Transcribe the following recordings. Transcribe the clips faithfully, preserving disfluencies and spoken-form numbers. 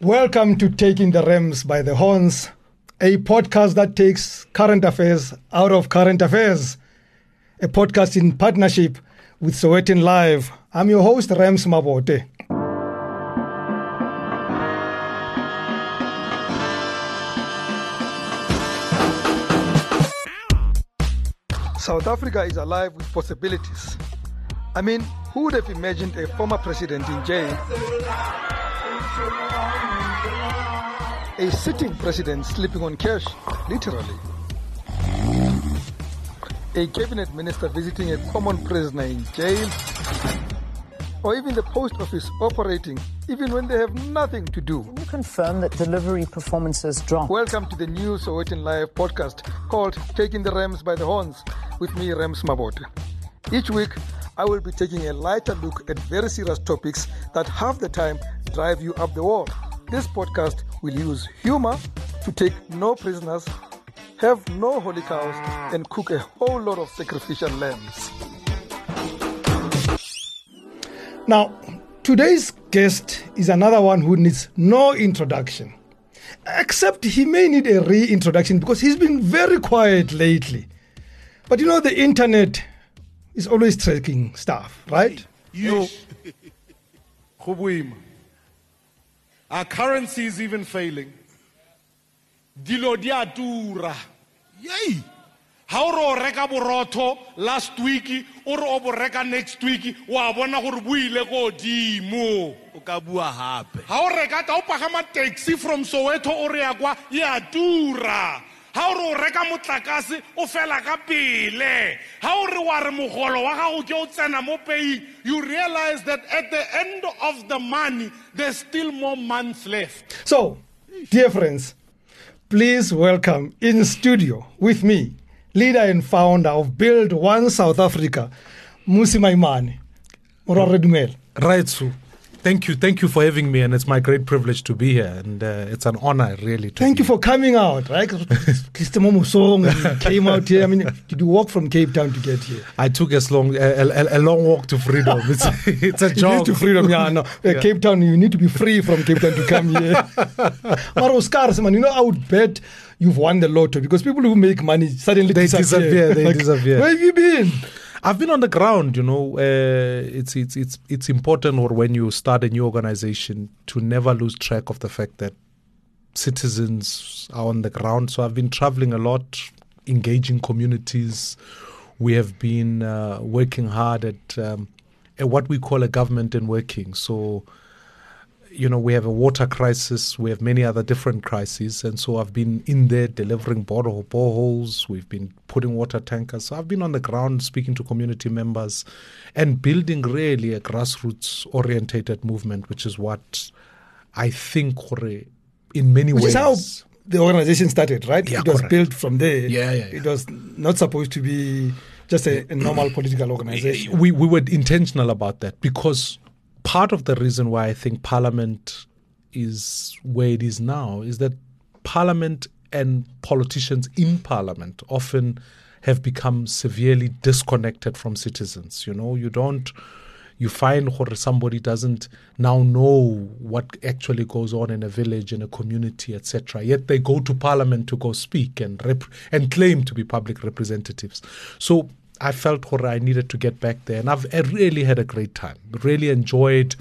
Welcome to Taking the Rams by the Horns, a podcast that takes current affairs out of current affairs. A podcast in partnership with Sowetan Live. I'm your host, Rams Mabote. South Africa is alive with possibilities. I mean, who would have imagined a former president in jail? A sitting president sleeping on cash, literally. A cabinet minister visiting a common prisoner in jail. Or even the post office operating, even when they have nothing to do. Can you confirm that delivery performances dropped? Welcome to the new Sowetan Live podcast called Taking the Rams by the Horns with me, Rams Mabote. Each week, I will be taking a lighter look at very serious topics that half the time drive you up the wall. This podcast will use humor to take no prisoners, have no holy cows, and cook a whole lot of sacrificial lambs. Now, today's guest is another one who needs no introduction. Except he may need a reintroduction because he's been very quiet lately. But you know, the internet is always tracking stuff, right? You. Our currency is even failing. Dilo dia tura. Yay! How ro reka boroto last week or obo reka next week wa bona gore buile go dimo o ka bua hape. How reka ta o pagama taxi from Soweto o re akwa ya tura. How ro reka motlakase o fela ka pele. How re wa re mogolo wa gago ke o tsena mo pay. You realize that at the end of the money there's still more months left. So, dear friends, please welcome in studio with me, leader and founder of Build One South Africa, Mmusi Maimane. Right, Sue. Thank you. Thank you for having me, and it's my great privilege to be here, and uh, it's an honor, really. To Thank be you for coming out, right? Song came out here. I mean, did you walk from Cape Town to get here? I took as long, a, a, a long walk to freedom. It's, it's a job. to freedom, yeah. No. Yeah. Cape Town, you need to be free from Cape Town to come here. Maro Scars, man, you know, I would bet you've won the lotto because people who make money suddenly They disappear. disappear. They Like, disappear. Where have you been? I've been on the ground, you know. Uh, it's it's it's it's important, or when you start a new organization, to never lose track of the fact that citizens are on the ground. So I've been traveling a lot, engaging communities. We have been uh, working hard at, um, at what we call a government in working. So, you know, we have a water crisis. We have many other different crises. And so I've been in there delivering borehole boreholes. We've been putting water tankers. So I've been on the ground speaking to community members and building really a grassroots-orientated movement, which is what I think in many Which ways... is how the organization started, right? Yeah, it was correct. built from there. Yeah, yeah, yeah. It was not supposed to be just a, a normal political organization. We, we were intentional about that because part of the reason why I think Parliament is where it is now is that Parliament and politicians in Parliament often have become severely disconnected from citizens. You know, you don't, you find where somebody doesn't now know what actually goes on in a village, in a community, et cetera. Yet they go to Parliament to go speak and rep- and claim to be public representatives. So I felt where I needed to get back there, and I've I really had a great time. Really enjoyed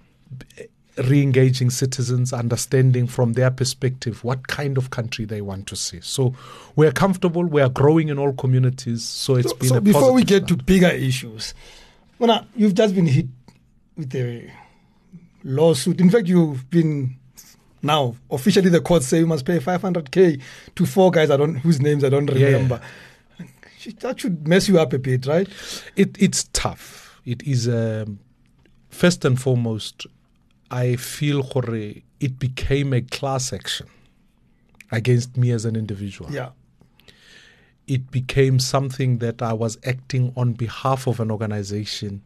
re-engaging citizens, understanding from their perspective what kind of country they want to see. So we're comfortable, we are growing in all communities, so it's So, been so a before we positive get to bigger issues, well, you've just been hit with a lawsuit. In fact, you've been now officially the court say you must pay five hundred K to four guys I don't whose names I don't remember. Yeah. That should mess you up a bit, right? It, it's tough. It is, um, first and foremost, I feel hore it became a class action against me as an individual. Yeah. It became something that I was acting on behalf of an organization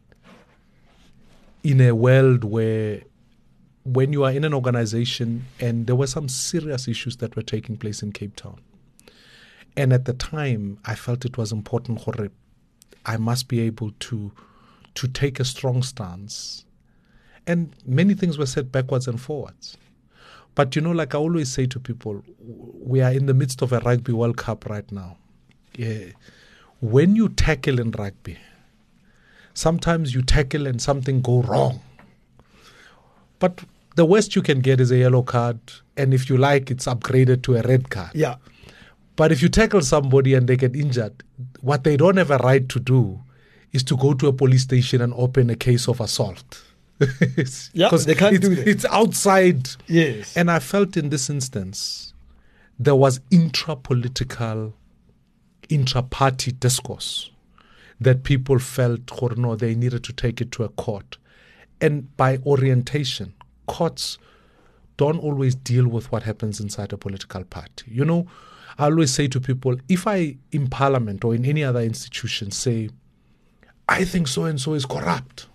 in a world where when you are in an organization, and there were some serious issues that were taking place in Cape Town. And at the time, I felt it was important, hore, I must be able to to take a strong stance. And many things were said backwards and forwards. But, you know, like I always say to people, we are in the midst of a Rugby World Cup right now. Yeah. When you tackle in rugby, sometimes you tackle and something go wrong. But the worst you can get is a yellow card. And if you like, it's upgraded to a red card. Yeah. But if you tackle somebody and they get injured, what they don't have a right to do is to go to a police station and open a case of assault. Yeah, they can't it's, do that. It's outside. Yes. And I felt in this instance, there was intra-political, intra-party discourse that people felt, oh, no, they needed to take it to a court. And by orientation, courts don't always deal with what happens inside a political party. You know, I always say to people, if I, in parliament or in any other institution, say, I think so-and-so is corrupt,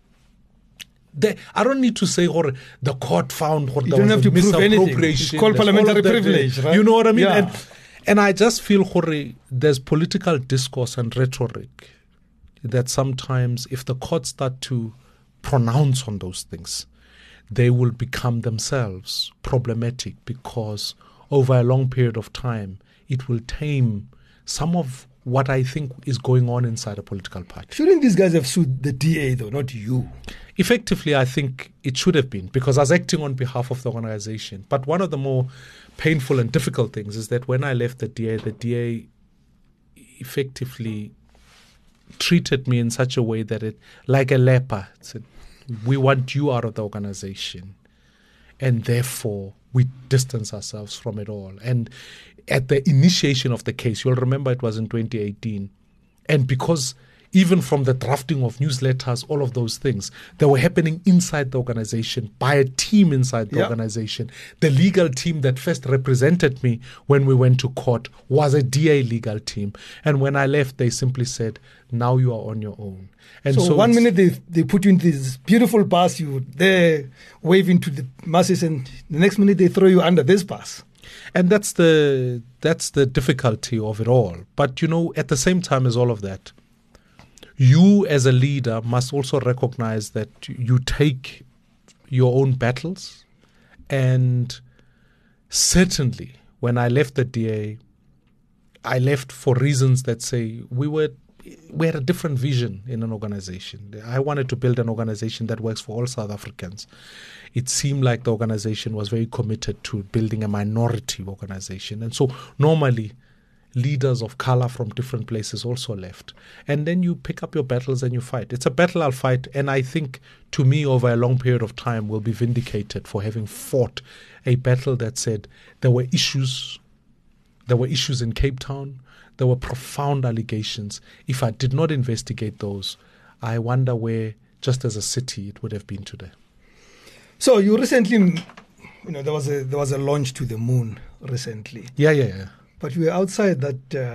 They, I don't need to say, or the court found, or you there don't was have a to prove anything. misappropriation. It's called There's parliamentary all of that, privilege, right? You know what I mean? Yeah. And, and I just feel, Jorge, there's political discourse and rhetoric that sometimes if the courts start to pronounce on those things, they will become themselves problematic because over a long period of time, it will tame some of what I think is going on inside a political party. Shouldn't these guys have sued the D A, though, not you? Effectively, I think it should have been because I was acting on behalf of the organization. But one of the more painful and difficult things is that when I left the D A, the D A effectively treated me in such a way that it, like a leper, said, we want you out of the organization. And therefore, we distance ourselves from it all. And at the initiation of the case, you'll remember it was in twenty eighteen. And because even from the drafting of newsletters, all of those things, they were happening inside the organization by a team inside the yeah. organization. The legal team that first represented me when we went to court was a D A legal team. And when I left, they simply said, now you are on your own. And so, so one minute they they put you into this beautiful bus, you there waving to the masses, and the next minute they throw you under this bus. And that's the that's the difficulty of it all. But, you know, at the same time as all of that, you as a leader must also recognize that you take your own battles. And certainly, when I left the D A, I left for reasons that say we were we had a different vision in an organization. I wanted to build an organization that works for all South Africans. It seemed like the organization was very committed to building a minority organization. And so normally leaders of color from different places also left. And then you pick up your battles and you fight. It's a battle I'll fight. And I think to me over a long period of time will be vindicated for having fought a battle that said there were issues. There were issues in Cape Town. There were profound allegations. If I did not investigate those, I wonder where, just as a city, it would have been today. So you recently, you know, there was a there was a launch to the moon recently. Yeah, yeah, yeah. But you were outside that uh,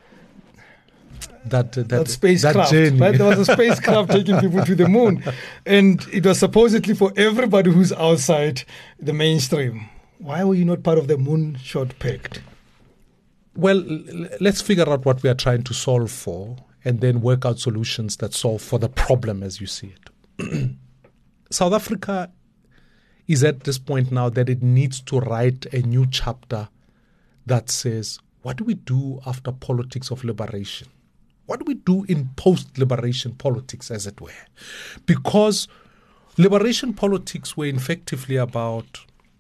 that, uh, that that spacecraft. That journey. Right? There was a spacecraft taking people to the moon, and it was supposedly for everybody who's outside the mainstream. Why were you not part of the Moonshot Pact? Well, let's figure out what we are trying to solve for and then work out solutions that solve for the problem as you see it. South Africa is at this point now that it needs to write a new chapter that says, what do we do after politics of liberation? What do we do in post-liberation politics, as it were? Because liberation politics were effectively about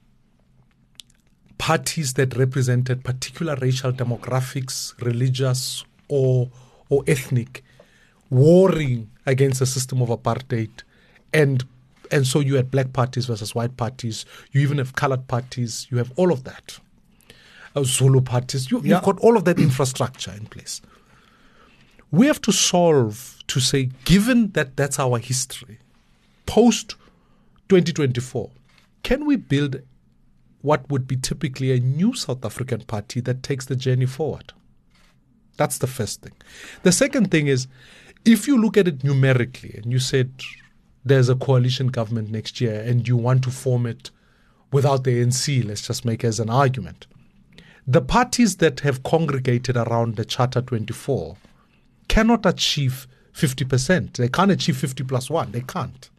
parties that represented particular racial demographics, religious or or ethnic, warring against a system of apartheid. And and so you had black parties versus white parties. You even have colored parties. You have all of that. Uh, Zulu parties. You, yeah. You've got all of that infrastructure in place. We have to solve to say, given that that's our history, post twenty twenty-four, can we build what would be typically a new South African party that takes the journey forward? That's the first thing. The second thing is, if you look at it numerically and you said there's a coalition government next year and you want to form it without the A N C, let's just make as an argument, the parties that have congregated around the Charter twenty-four cannot achieve fifty percent. They can't achieve fifty plus one. They can't.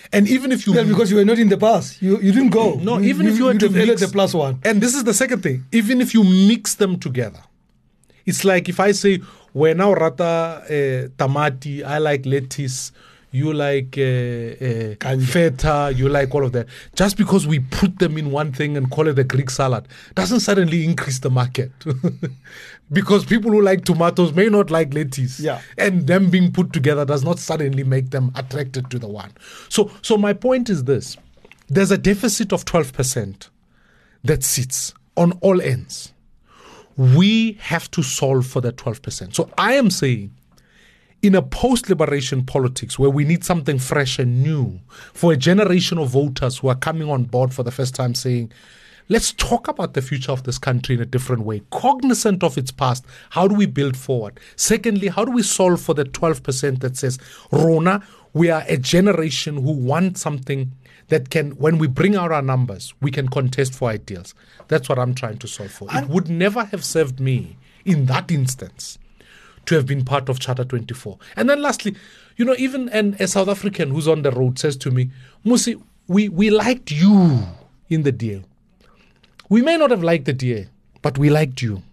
And even if you... Yeah, because you were not in the pass. You you didn't go. No, you, even you, if you were to mix, mix... the plus one. And this is the second thing. Even if you mix them together, it's like if I say, we're now rata uh, tamati, I like lettuce, you like uh, uh, feta, you like all of that. Just because we put them in one thing and call it a Greek salad doesn't suddenly increase the market. Because people who like tomatoes may not like lettuce. Yeah. And them being put together does not suddenly make them attracted to the one. So, so my point is this. There's a deficit of twelve percent that sits on all ends. We have to solve for that twelve percent. So I am saying, in a post-liberation politics where we need something fresh and new for a generation of voters who are coming on board for the first time saying, let's talk about the future of this country in a different way, cognizant of its past. How do we build forward? Secondly, how do we solve for the twelve percent that says, Rona, we are a generation who want something that can, when we bring out our numbers, we can contest for ideals. That's what I'm trying to solve for. It would never have served me in that instance to have been part of Charter twenty-four. And then lastly, you know, even an, a South African who's on the road says to me, Musi, we, we liked you in the D A. We may not have liked the D A, but we liked you.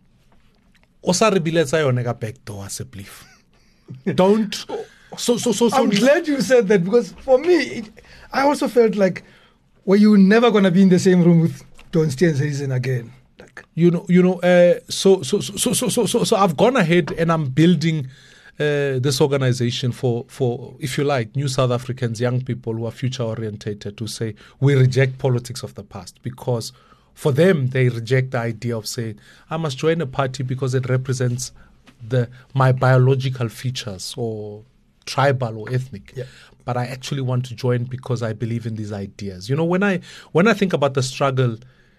Don't. So, so, so, so. I'm glad you said that, because for me, it, I also felt like, well, you're never going to be in the same room with Don Steenhuisen again. Like, you know, you know. Uh, so, so, so, so, so, so, so, I've gone ahead and I'm building uh, this organization for, for, if you like, new South Africans, young people who are future orientated, to say we reject politics of the past, because for them they reject the idea of saying I must join a party because it represents the my biological features or tribal or ethnic. Yeah. But I actually want to join because I believe in these ideas. You know, when I when I think about the struggle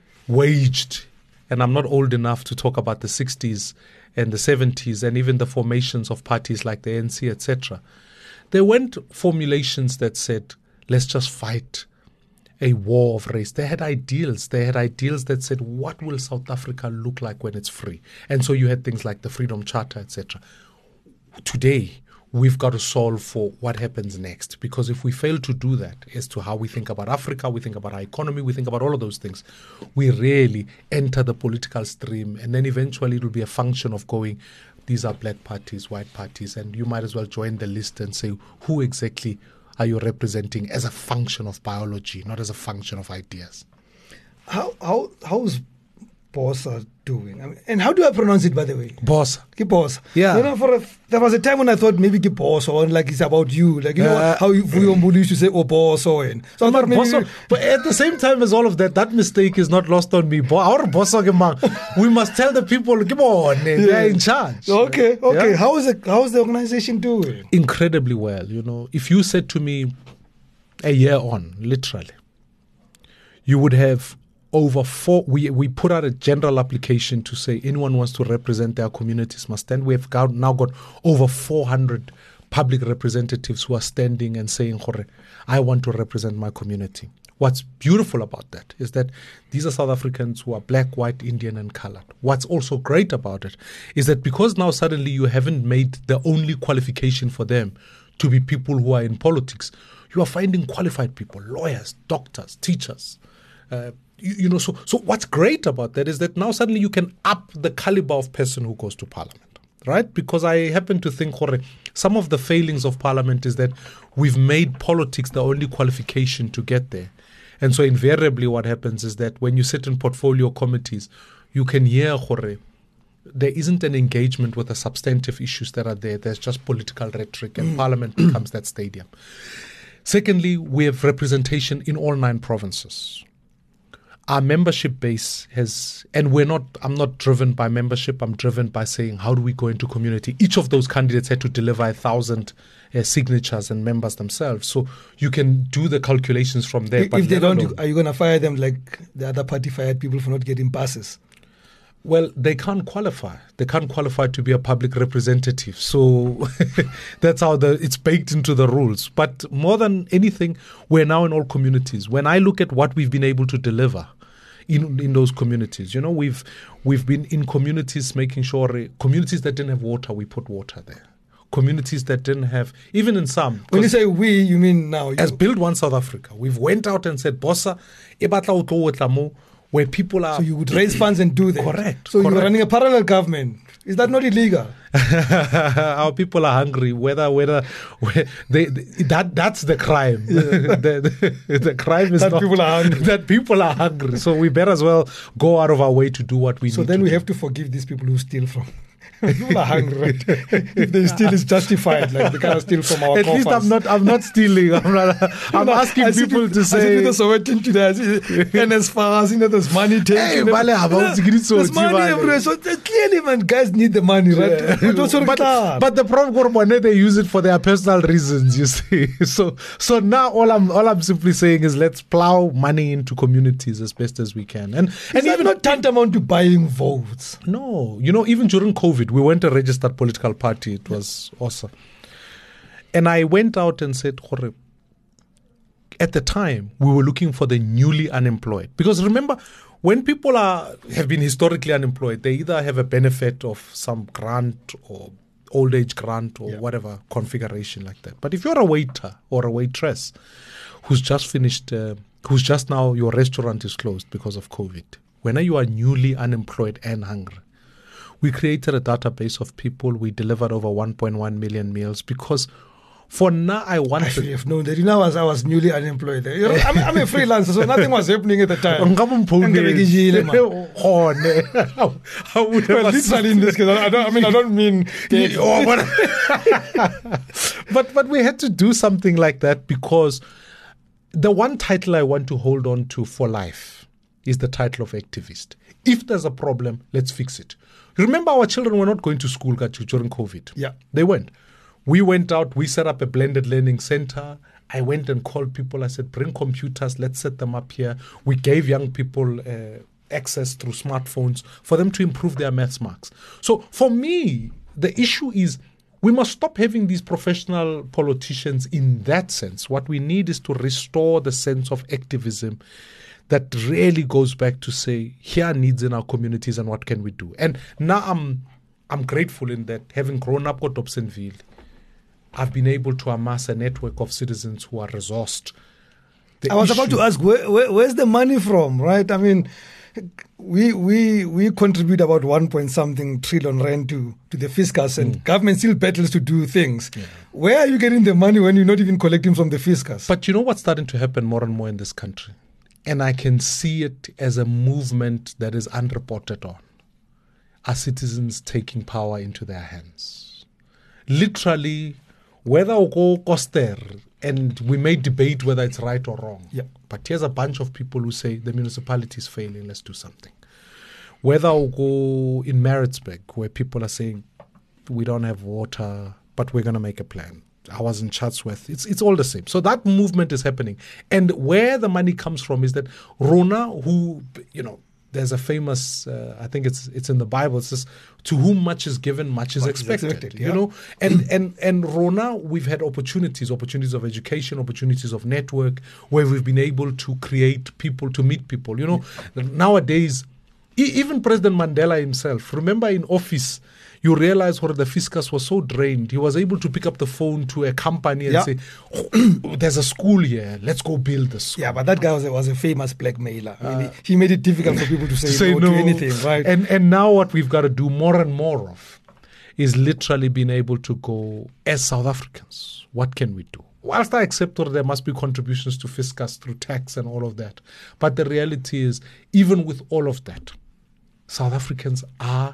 waged, and I'm not old enough to talk about the sixties and the seventies and even the formations of parties like the A N C, et cetera, there weren't formulations that said, let's just fight a war of race. They had ideals. They had ideals that said, what will South Africa look like when it's free? And so you had things like the Freedom Charter, et cetera. Today, we've got to solve for what happens next, because if we fail to do that as to how we think about Africa, we think about our economy, we think about all of those things, we really enter the political stream, and then eventually it will be a function of going, these are black parties, white parties, and you might as well join the list and say, who exactly are you representing as a function of biology, not as a function of ideas? how how how's Bosa doing? I mean, and how do I pronounce it, by the way? Bosa. Bosa. Yeah. You know, for a, there was a time when I thought maybe Bosa, or like it's about you. Like, you know Uh, how Vuyombulu used to say, oh, Bosa. And so I thought maybe... Boso, but at the same time as all of that, that mistake is not lost on me. Bo- Our Boso, we must tell the people, come on, they're in charge. Okay, okay. Yeah? How is it? How is the organization doing? Incredibly well. You know, if you said to me a year on, literally, you would have over four, we, we put out a general application to say anyone wants to represent their communities must stand. We have got, now got over four hundred public representatives who are standing and saying, I want to represent my community. What's beautiful about that is that these are South Africans who are black, white, Indian, and colored. What's also great about it is that because now suddenly you haven't made the only qualification for them to be people who are in politics, you are finding qualified people, lawyers, doctors, teachers. Uh, you, you know, so so what's great about that is that now suddenly you can up the caliber of person who goes to parliament, right? Because I happen to think, Jorge, some of the failings of parliament is that we've made politics the only qualification to get there. And so invariably what happens is that when you sit in portfolio committees, you can hear, Jorge, there isn't an engagement with the substantive issues that are there. There's just political rhetoric, and parliament becomes that stadium. Secondly, we have representation in all nine provinces. Our membership base has, and we're not, I'm not driven by membership, I'm driven by saying, how do we go into community? Each of those candidates had to deliver a thousand uh, signatures and members themselves. So you can do the calculations from there. If, but if they don't, alone. Are you going to fire them like the other party fired people for not getting passes? Well, they can't qualify. They can't qualify to be a public representative. So that's how the it's baked into the rules. But more than anything, we're now in all communities. When I look at what we've been able to deliver in in those communities, you know, we've we've been in communities making sure uh, communities that didn't have water, we put water there. communities that didn't have, even in some. When you say we, you mean now? You. As Build One South Africa, we've went out and said, Bossa, e batla o tlo otla mo, where people are... So you would raise funds and do that? Correct. So correct. you're running a parallel government. Is that not illegal? Our people are hungry. Whether whether, whether they, they that that's the crime. the, the, the crime is that not, people are hungry. That people are hungry. So we better as well go out of our way to do what we so need. So then to we do. have to forgive these people who steal from. People are hungry, right? If they steal, it's justified. Like they cannot steal from our At coffers. least I'm not. I'm not stealing. I'm not. I'm no, asking I people to, to say. I see the Sowetan today. I see, and as far as you know, there's money taken. Hey, vale, there's money everywhere. So clearly, man, guys need the money, right? Yeah. but, but the problem, they use it for their personal reasons. You see. So so now all I'm all I'm simply saying is let's plow money into communities as best as we can. And is and that even not tantamount to buying votes? No, you know, even during COVID, we went to register political party. It was awesome. And I went out and said, at the time, we were looking for the newly unemployed. Because remember, when people are have been historically unemployed, they either have a benefit of some grant or old age grant or yeah. whatever configuration like that. But if you're a waiter or a waitress who's just finished, uh, who's just now, your restaurant is closed because of COVID, when you are newly unemployed and hungry, we created a database of people. We delivered over one point one million meals because for now I wanted... I should have known that. You know, as I was newly unemployed. You know, I'm, I'm a freelancer, so nothing was happening at the time. how, how would well, literally in this case, I, don't, I mean, I don't mean... but, but we had to do something like that because the one title I want to hold on to for life is the title of activist. If there's a problem, let's fix it. Remember, our children were not going to school during COVID. Yeah. They weren't. We went out, we set up a blended learning center. I went and called people. I said, bring computers, let's set them up here. We gave young people uh, access through smartphones for them to improve their maths marks. So for me, the issue is we must stop having these professional politicians in that sense. What we need is to restore the sense of activism that really goes back to say, here are needs in our communities and what can we do? And now I'm I'm grateful in that having grown up at Dobsonville, I've been able to amass a network of citizens who are resourced. The I was issue, about to ask, where, where, where's the money from, right? I mean, we we we contribute about one point something trillion rand to, to the fiscus, and mm. government still battles to do things. Yeah. Where are you getting the money when you're not even collecting from the fiscus? But you know what's starting to happen more and more in this country? And I can see it as a movement that is unreported on. Are citizens taking power into their hands? Literally, whether or go coster, and we may debate whether it's right or wrong. Yeah. But here's a bunch of people who say the municipality is failing, let's do something. Whether or go in Maritzburg, where people are saying we don't have water, but we're going to make a plan. I was in Chatsworth. It's it's all the same. So that movement is happening. And where the money comes from is that Rona, who, you know, there's a famous, uh, I think it's it's in the Bible, it says, to whom much is given, much is much expected. Is expected yeah. You know, and, and, and Rona, we've had opportunities, opportunities of education, opportunities of network, where we've been able to create people, to meet people. You know, yeah. nowadays, e- even President Mandela himself, remember in office, you realize where the fiscus was so drained. He was able to pick up the phone to a company and yeah. say, oh, there's a school here. Let's go build the school. Yeah, but that guy was a, was a famous blackmailer. I mean, uh, he, he made it difficult for people to say, say no, no to anything, right? And, and now what we've got to do more and more of is literally being able to go, as South Africans, what can we do? Whilst I accept that there must be contributions to fiscus through tax and all of that, but the reality is, even with all of that, South Africans are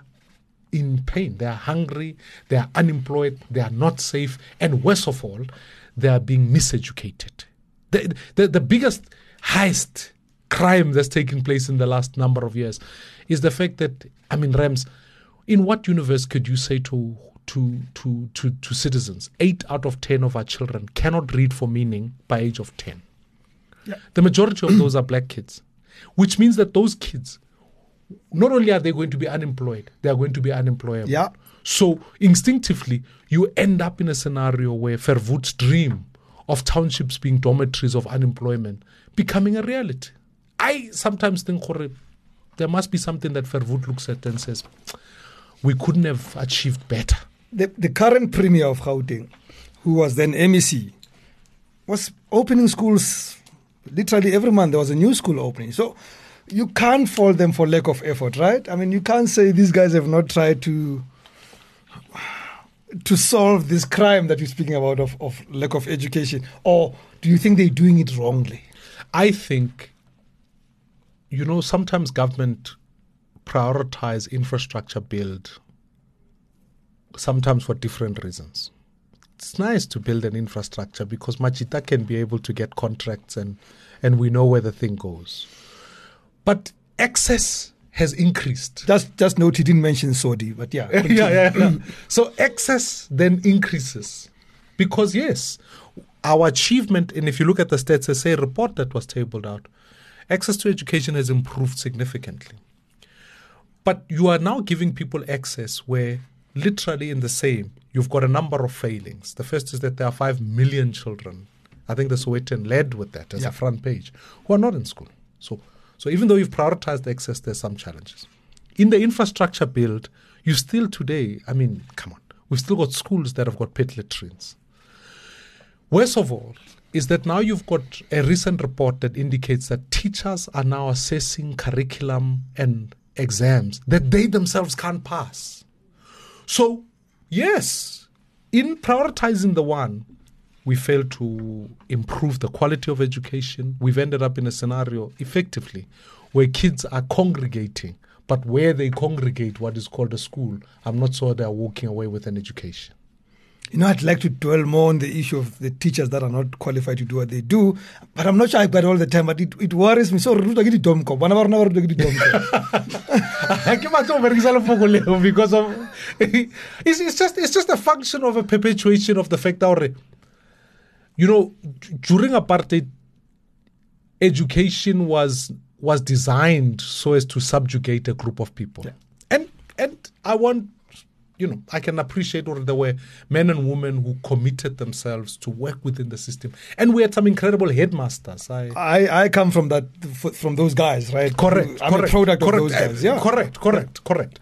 in pain. They are hungry, they are unemployed, they are not safe, and worst of all, they are being miseducated. The, the, the biggest, highest crime that's taken place in the last number of years is the fact that, I mean, Rams, in what universe could you say to to to to, to citizens, eight out of ten of our children cannot read for meaning by age of ten? Yeah. The majority of those are black kids, which means that those kids, not only are they going to be unemployed, they are going to be unemployable. Yeah. So instinctively, you end up in a scenario where Verwoerd's dream of townships being dormitories of unemployment becoming a reality. I sometimes think there must be something that Verwoerd looks at and says, we couldn't have achieved better the, the current Premier of Gauteng, who was then M E C, was opening schools literally every month. There was a new school opening. So you can't fault them for lack of effort, right? I mean, you can't say these guys have not tried to to solve this crime that you're speaking about of, of lack of education. Or do you think they're doing it wrongly? I think, you know, sometimes government prioritize infrastructure build, sometimes for different reasons. It's nice to build an infrastructure because Machita can be able to get contracts and, and we know where the thing goes. But access has increased. Just just note he didn't mention Saudi, but yeah. yeah, yeah, yeah. So access then increases because, yes, our achievement, and if you look at the stats, S A report that was tabled out, access to education has improved significantly. But you are now giving people access where literally in the same, you've got a number of failings. The first is that there are five million children. I think the Sowetan led with that as yeah. a front page, who are not in school. So So even though you've prioritized access, there's some challenges. In the infrastructure build, you still today, I mean, come on, we've still got schools that have got pit latrines. Worst of all is that now you've got a recent report that indicates that teachers are now assessing curriculum and exams that they themselves can't pass. So, yes, in prioritizing the one, we failed to improve the quality of education. We've ended up in a scenario, effectively, where kids are congregating, but where they congregate, what is called a school, I'm not sure they're walking away with an education. You know, I'd like to dwell more on the issue of the teachers that are not qualified to do what they do, but I'm not sure I got all the time, but it, it worries me. So, because of it's, it's just it's just a function of a perpetuation of the fact that, you know, during apartheid, education was was designed so as to subjugate a group of people. Yeah. And and I want, you know, I can appreciate or there were men and women who committed themselves to work within the system. And we had some incredible headmasters. I I, I come from that from those guys, right? Correct. I'm correct, a product correct, of those guys. Yeah. Correct, correct, yeah. correct.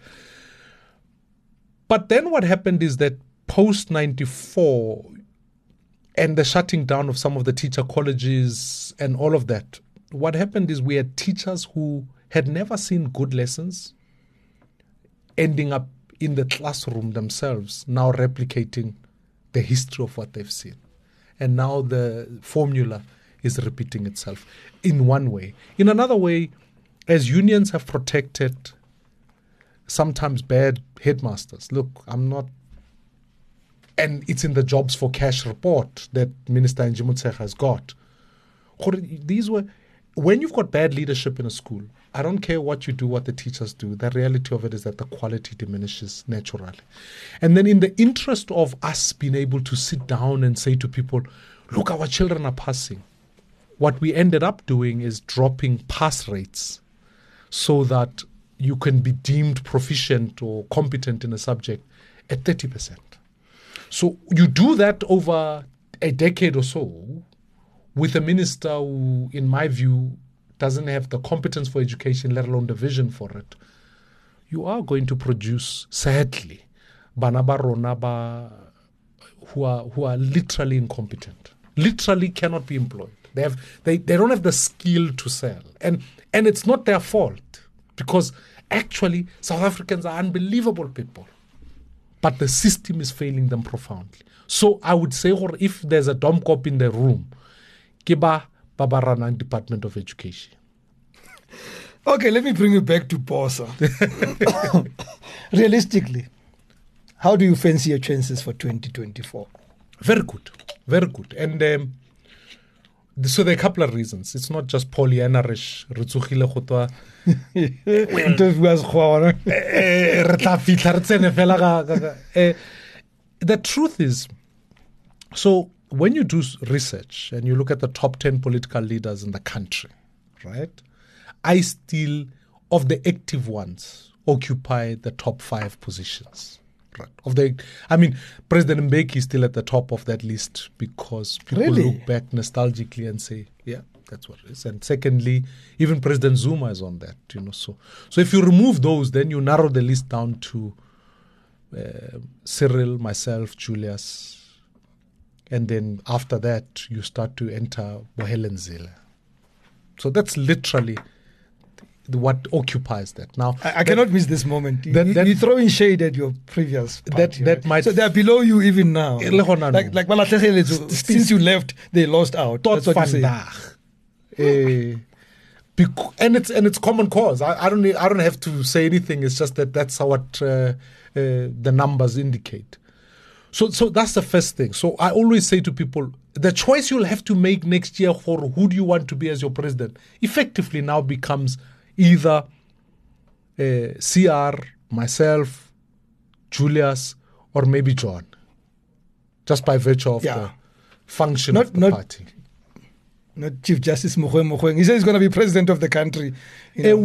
But then what happened is that post ninety-four and the shutting down of some of the teacher colleges and all of that, what happened is we had teachers who had never seen good lessons ending up in the classroom themselves, now replicating the history of what they've seen. And now the formula is repeating itself in one way. In another way, as unions have protected sometimes bad headmasters. Look, I'm not, and it's in the jobs for cash report that Minister Njimutse has got. These were, when you've got bad leadership in a school, I don't care what you do, what the teachers do. The reality of it is that the quality diminishes naturally. And then in the interest of us being able to sit down and say to people, look, our children are passing, what we ended up doing is dropping pass rates so that you can be deemed proficient or competent in a subject at thirty percent. So you do that over a decade or so with a minister who, in my view, doesn't have the competence for education, let alone the vision for it. You are going to produce, sadly, banaba ronaba who are who are literally incompetent, literally cannot be employed. They have they, they don't have the skill to sell, and and it's not their fault because actually South Africans are unbelievable people, but the system is failing them profoundly. So I would say, or if there's a dumb cop in the room, kiba Babaranang Department of Education. Okay, let me bring you back to Posa. Realistically, how do you fancy your chances for twenty twenty-four? Very good, very good. And um, so there are a couple of reasons. It's not just Pollyanna-ish. The truth is, so when you do research and you look at the top ten political leaders in the country, right, I still, of the active ones, occupy the top five positions. Right. Of the, I mean, President Mbeki is still at the top of that list because people Really? look back nostalgically and say, yeah, that's what it is. And secondly, even President Zuma is on that, you know. So, so if you remove those, then you narrow the list down to uh, Cyril, myself, Julius, and then after that you start to enter Bohelenzile. So that's literally what occupies that. Now, I, I cannot miss this moment. Then, you, then, you're throwing shade at your previous party, that that right? might so they're below you even now. Like like Malatlekele, since you left, they lost out. That's what you say. Uh, bec- and it's and it's common cause. I, I don't need, I don't have to say anything. It's just that that's what uh, uh, the numbers indicate. So so that's the first thing. So I always say to people, the choice you'll have to make next year for who do you want to be as your president effectively now becomes either uh, C R, myself, Julius, or maybe John, just by virtue of yeah. the function not, of the not, party. Not Chief Justice Mogoeng Mogoeng. He says he's going to be president of the country. You know.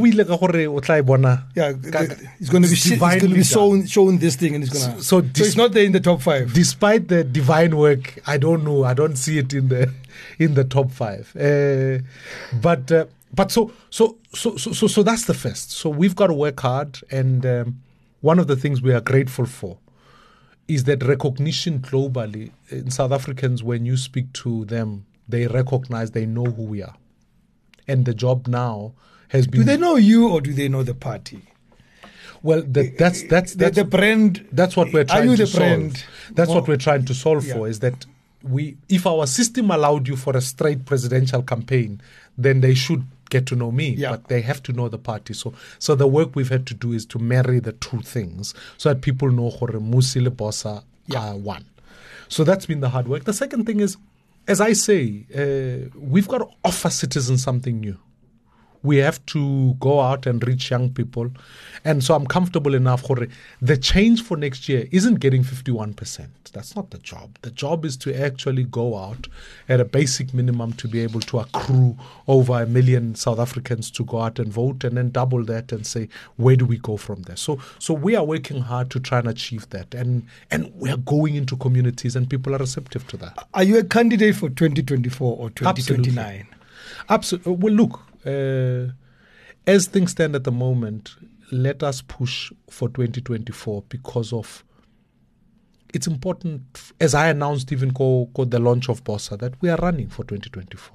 Yeah, he's going to be, he's going to be shown, shown this thing, and he's going to. So, so, so it's not there in the top five. Despite the divine work, I don't know. I don't see it in the in the top five. Uh, but uh, but so so so so so so that's the first. So we've got to work hard, and um, one of the things we are grateful for is that recognition globally in South Africans. When you speak to them, they recognize, they know who we are. And the job now has been... Do they know you or do they know the party? Well, the, that's, that's, that's... The, the brand... That's what we're trying are you to the solve. Brand? That's Well, what we're trying to solve yeah. for, is that we, if our system allowed you for a straight presidential campaign, then they should get to know me, Yeah. but they have to know the party. So so the work we've had to do is to marry the two things so that people know Hore Musi le Bosa Yeah. are one. So that's been the hard work. The second thing is, as I say, uh, we've got to offer citizens something new. We have to go out and reach young people. And so I'm comfortable enough. The change for next year isn't getting fifty-one percent. That's not the job. The job is to actually go out at a basic minimum to be able to accrue over a million South Africans to go out and vote, and then double that and say, where do we go from there? So so we are working hard to try and achieve that. And, and we are going into communities and people are receptive to that. Are you a candidate for twenty twenty-four or twenty twenty-nine? Absolutely. Well, look, uh, as things stand at the moment, let us push for twenty twenty-four because of it's important, as I announced even co, co the launch of Bosa, that we are running for twenty twenty-four.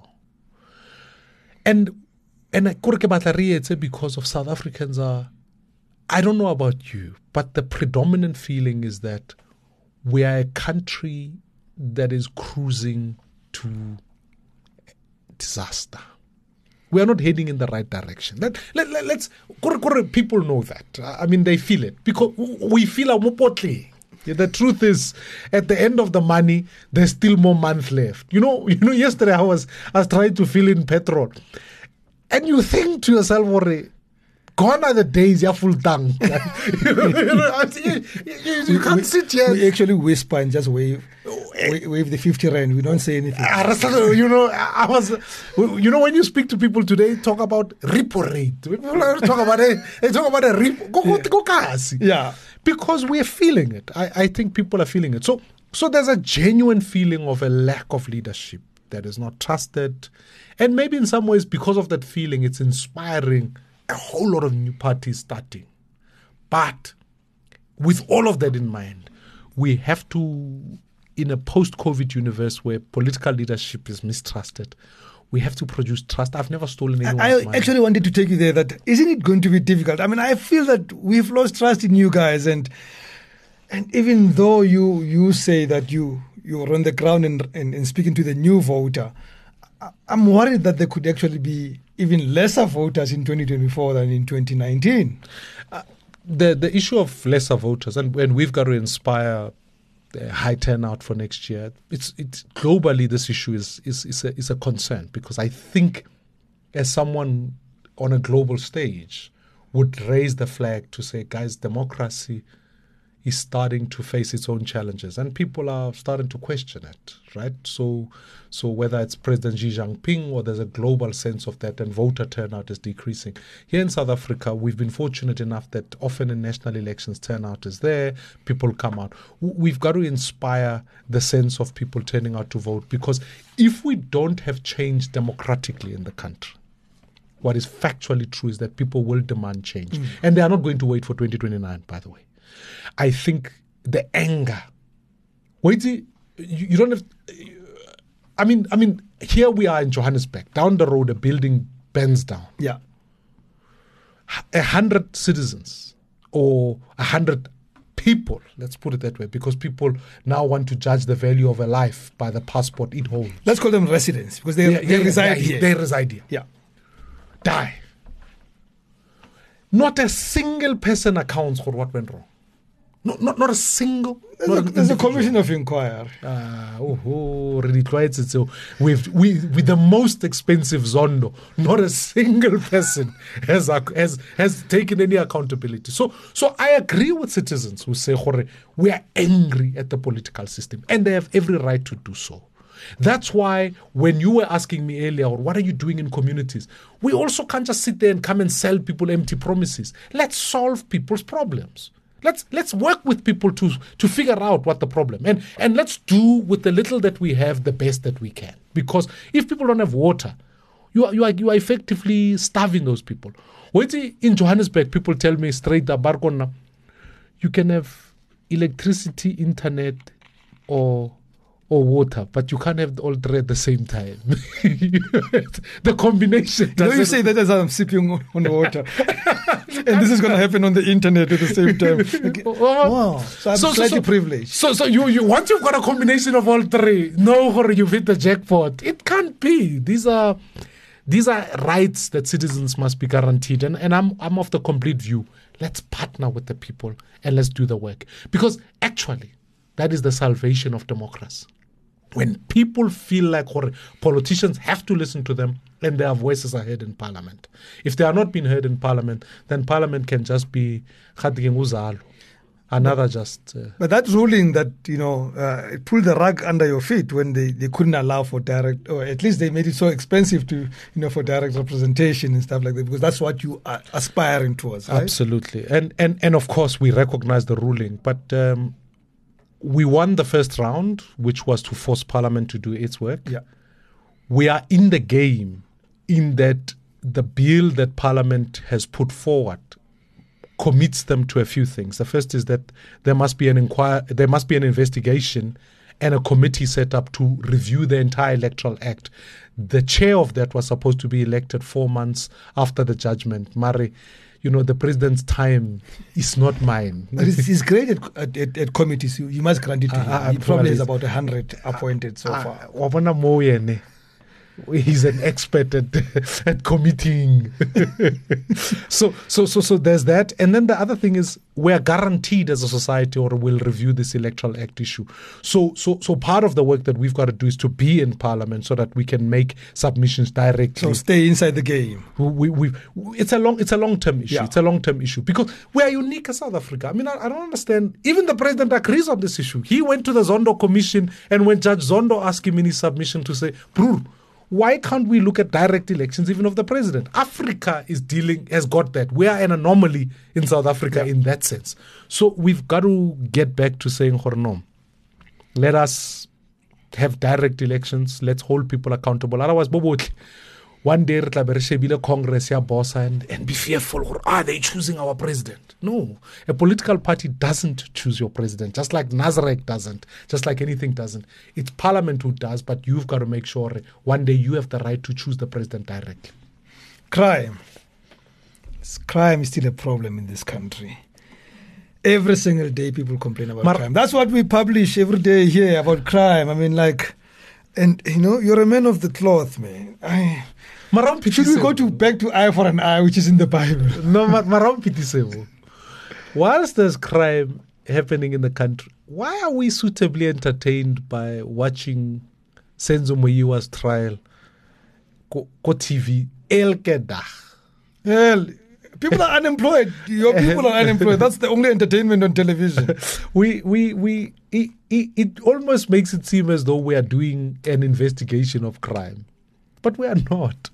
And and it's because of South Africans are, I don't know about you, but the predominant feeling is that we are a country that is cruising to disaster. We are not heading in the right direction. Let, let, let, let's people know that. I mean, they feel it because we feel our mopotli. The truth is, at the end of the money, there's still more month left. You know, you know. Yesterday I was I was trying to fill in petrol, and you think to yourself, "Worry, gone are the days you're full tongue." you, know, you, know, you, you, you can't we, sit here. We actually whisper and just wave, wave, wave the fifty rand. We don't say anything. You know, I was, you know, when you speak to people today, talk about repo rate. People talk about it. They talk about a repo. Go, go, go, kasi. Yeah. Because we're feeling it. I, I think people are feeling it. So, so there's a genuine feeling of a lack of leadership that is not trusted, and maybe in some ways, because of that feeling, it's inspiring a whole lot of new parties starting. But with all of that in mind, we have to, in a post-COVID universe where political leadership is mistrusted, we have to produce trust. I've never stolen anyone's I money. actually wanted to take you there. That isn't it going to be difficult? I mean, I feel that we've lost trust in you guys, and and even though you you say that you you're on the ground and and, and speaking to the new voter, I, I'm worried that there could actually be even lesser voters in twenty twenty-four than in twenty nineteen. Uh, the the issue of lesser voters, and when we've got to inspire a high turnout for next year, it's it's globally this issue is is is a, is a concern, because I think as someone on a global stage would raise the flag to say, guys, democracy is starting to face its own challenges, and people are starting to question it, right? So, so whether it's President Xi Jinping or there's a global sense of that, and voter turnout is decreasing. Here in South Africa, we've been fortunate enough that often in national elections, turnout is there, people come out. We've got to inspire the sense of people turning out to vote, because if we don't have change democratically in the country, what is factually true is that people will demand change. Mm. And they are not going to wait for twenty twenty-nine, by the way. I think the anger. Wait, you, you don't have. I mean, I mean, here we are in Johannesburg. Down the road, a building burns down. Yeah. A hundred citizens or a hundred people, let's put it that way, because people now want to judge the value of a life by the passport it holds. Let's call them residents because they, Yeah, they yeah, reside yeah, here. They reside here. Yeah. Die. Not a single person accounts for what went wrong. Not, not, not a single. There's, not a, an there's a individual. commission of inquiry. Ah, oh, oh, really twice it. So with we with the most expensive Zondo, not a single person has ac- has has taken any accountability. So so I agree with citizens who say, "Hore, we are angry at the political system," and they have every right to do so. That's why when you were asking me earlier, what are you doing in communities? We also can't just sit there and come and sell people empty promises. Let's solve people's problems. Let's let's work with people to to figure out what the problem and and let's do with the little that we have the best that we can. Because if people don't have water, you are you are you are effectively starving those people. Wait, in Johannesburg, people tell me straight up, Barkona, you can have electricity, internet, or or water, but you can't have all three at the same time. The combination. You know, you doesn't- say that as I'm sipping on- on water. And this is going to happen on the internet at the same time. Okay. Wow. So I'm slightly privileged. So, so you, you once you've got a combination of all three, no, or you've hit the jackpot. It can't be. These are these are rights that citizens must be guaranteed. And, and I'm I'm of the complete view. Let's partner with the people and let's do the work. Because actually, that is the salvation of democracy. When people feel like hore, politicians have to listen to them and their voices are heard in parliament. If they are not being heard in parliament, then parliament can just be another just... Uh, But that ruling that, you know, uh, it pulled the rug under your feet when they, they couldn't allow for direct, or at least they made it so expensive to, you know, for direct representation and stuff like that, because that's what you are aspiring towards, right? Absolutely. And, and, and of course, we recognize the ruling. But um, we won the first round, which was to force parliament to do its work. Yeah. We are in the game in that the bill that parliament has put forward commits them to a few things. The first is that there must be an inquire, there must be an investigation and a committee set up to review the entire Electoral Act. The chair of that was supposed to be elected four months after the judgment. Mari, you know, the president's time is not mine. But he's, he's great at, at, at, at committees. You, you must grant it to him. Uh, he probably has uh, about a hundred appointed so far. Ah, wabona mo yene. He's an expert at, at committing. so, so, so, so there's that. And then the other thing is we're guaranteed as a society or we'll review this Electoral Act issue. So, so, so part of the work that we've got to do is to be in Parliament so that we can make submissions directly. So stay inside the game. We, we, we, it's a long, it's a long-term issue. Yeah. It's a long-term issue because we are unique as South Africa. I mean, I, I don't understand. Even the president agrees on this issue. He went to the Zondo Commission, and when Judge Zondo asked him in his submission to say, "Brr, why can't we look at direct elections even of the president?" Africa is dealing, has got that. We are an anomaly in South Africa Yeah. in that sense. So we've got to get back to saying, no, let us have direct elections. Let's hold people accountable. Otherwise, Bobo, one day, Congress, ya boss, and, and be fearful. Are they choosing our president? No. A political party doesn't choose your president, just like Nazareth doesn't, just like anything doesn't. It's parliament who does, but you've got to make sure one day you have the right to choose the president directly. Crime. This crime is still a problem in this country. Every single day people complain about Mar- crime. That's what we publish every day here about crime. I mean, like, and, you know, you're a man of the cloth, man. I... Should we go to back to eye for an eye, which is in the Bible? No, Maram Pitisebo. Whilst there's crime happening in the country, why are we suitably entertained by watching Senzo Moyiwa's trial? Ko, ko T V, El Kedah. Hell, people are unemployed. Your people are unemployed. That's the only entertainment on television. we, we, we, it, it, it almost makes it seem as though we are doing an investigation of crime, but we are not.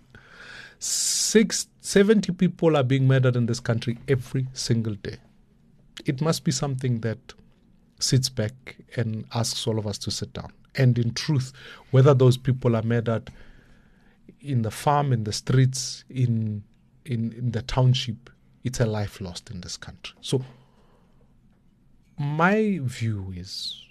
Six, seventy people are being murdered in this country every single day. It must be something that sits back and asks all of us to sit down. And in truth, whether those people are murdered in the farm, in the streets, in in, in the township, it's a life lost in this country. So my view is,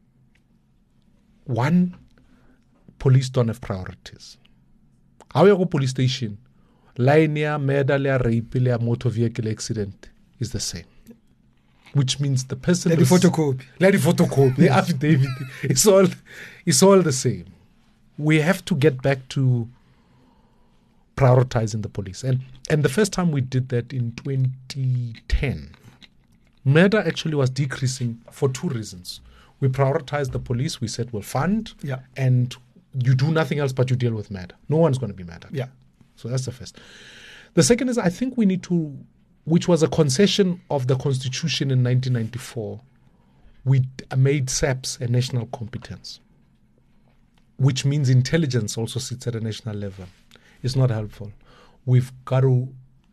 one, police don't have priorities. How you go police station, line ya, murder, ya, rape, ya, motor vehicle accident is the same. Which means the person... Like the photocopy. Like the photocopy, the affidavit. It's all, it's all the same. We have to get back to prioritizing the police. And and the first time we did that in twenty ten, murder actually was decreasing for two reasons. We prioritized the police. We said we'll fund, yeah. and you do nothing else but you deal with murder. No one's going to be murdered. Yeah. So that's the first. The second is, I think we need to, which was a concession of the Constitution in nineteen ninety-four, we made S A P S a national competence, which means intelligence also sits at a national level. It's not helpful. We've got to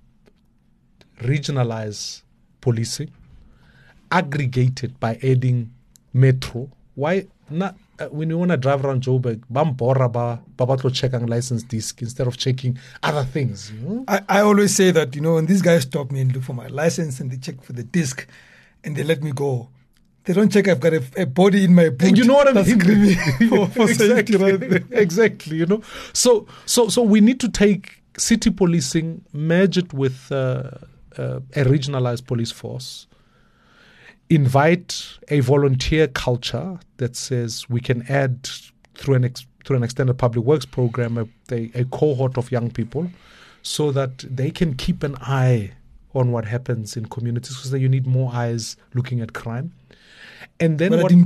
regionalize policing, aggregate it by adding metro. Why not? Uh, when you want to drive around Joburg, bambora ba babatlo checking license disc instead of checking other things. You know? I, I always say that, you know, when these guys stop me and look for my license and they check for the disc and they let me go, they don't check I've got a, a body in my boot. You know what I mean? for, for exactly, right exactly. You know, so so so we need to take city policing, merge it with uh, uh, a regionalized police force, invite a volunteer culture that says we can add through an ex- through an extended public works program a, a, a cohort of young people, so that they can keep an eye on what happens in communities, because you need more eyes looking at crime. And then but what,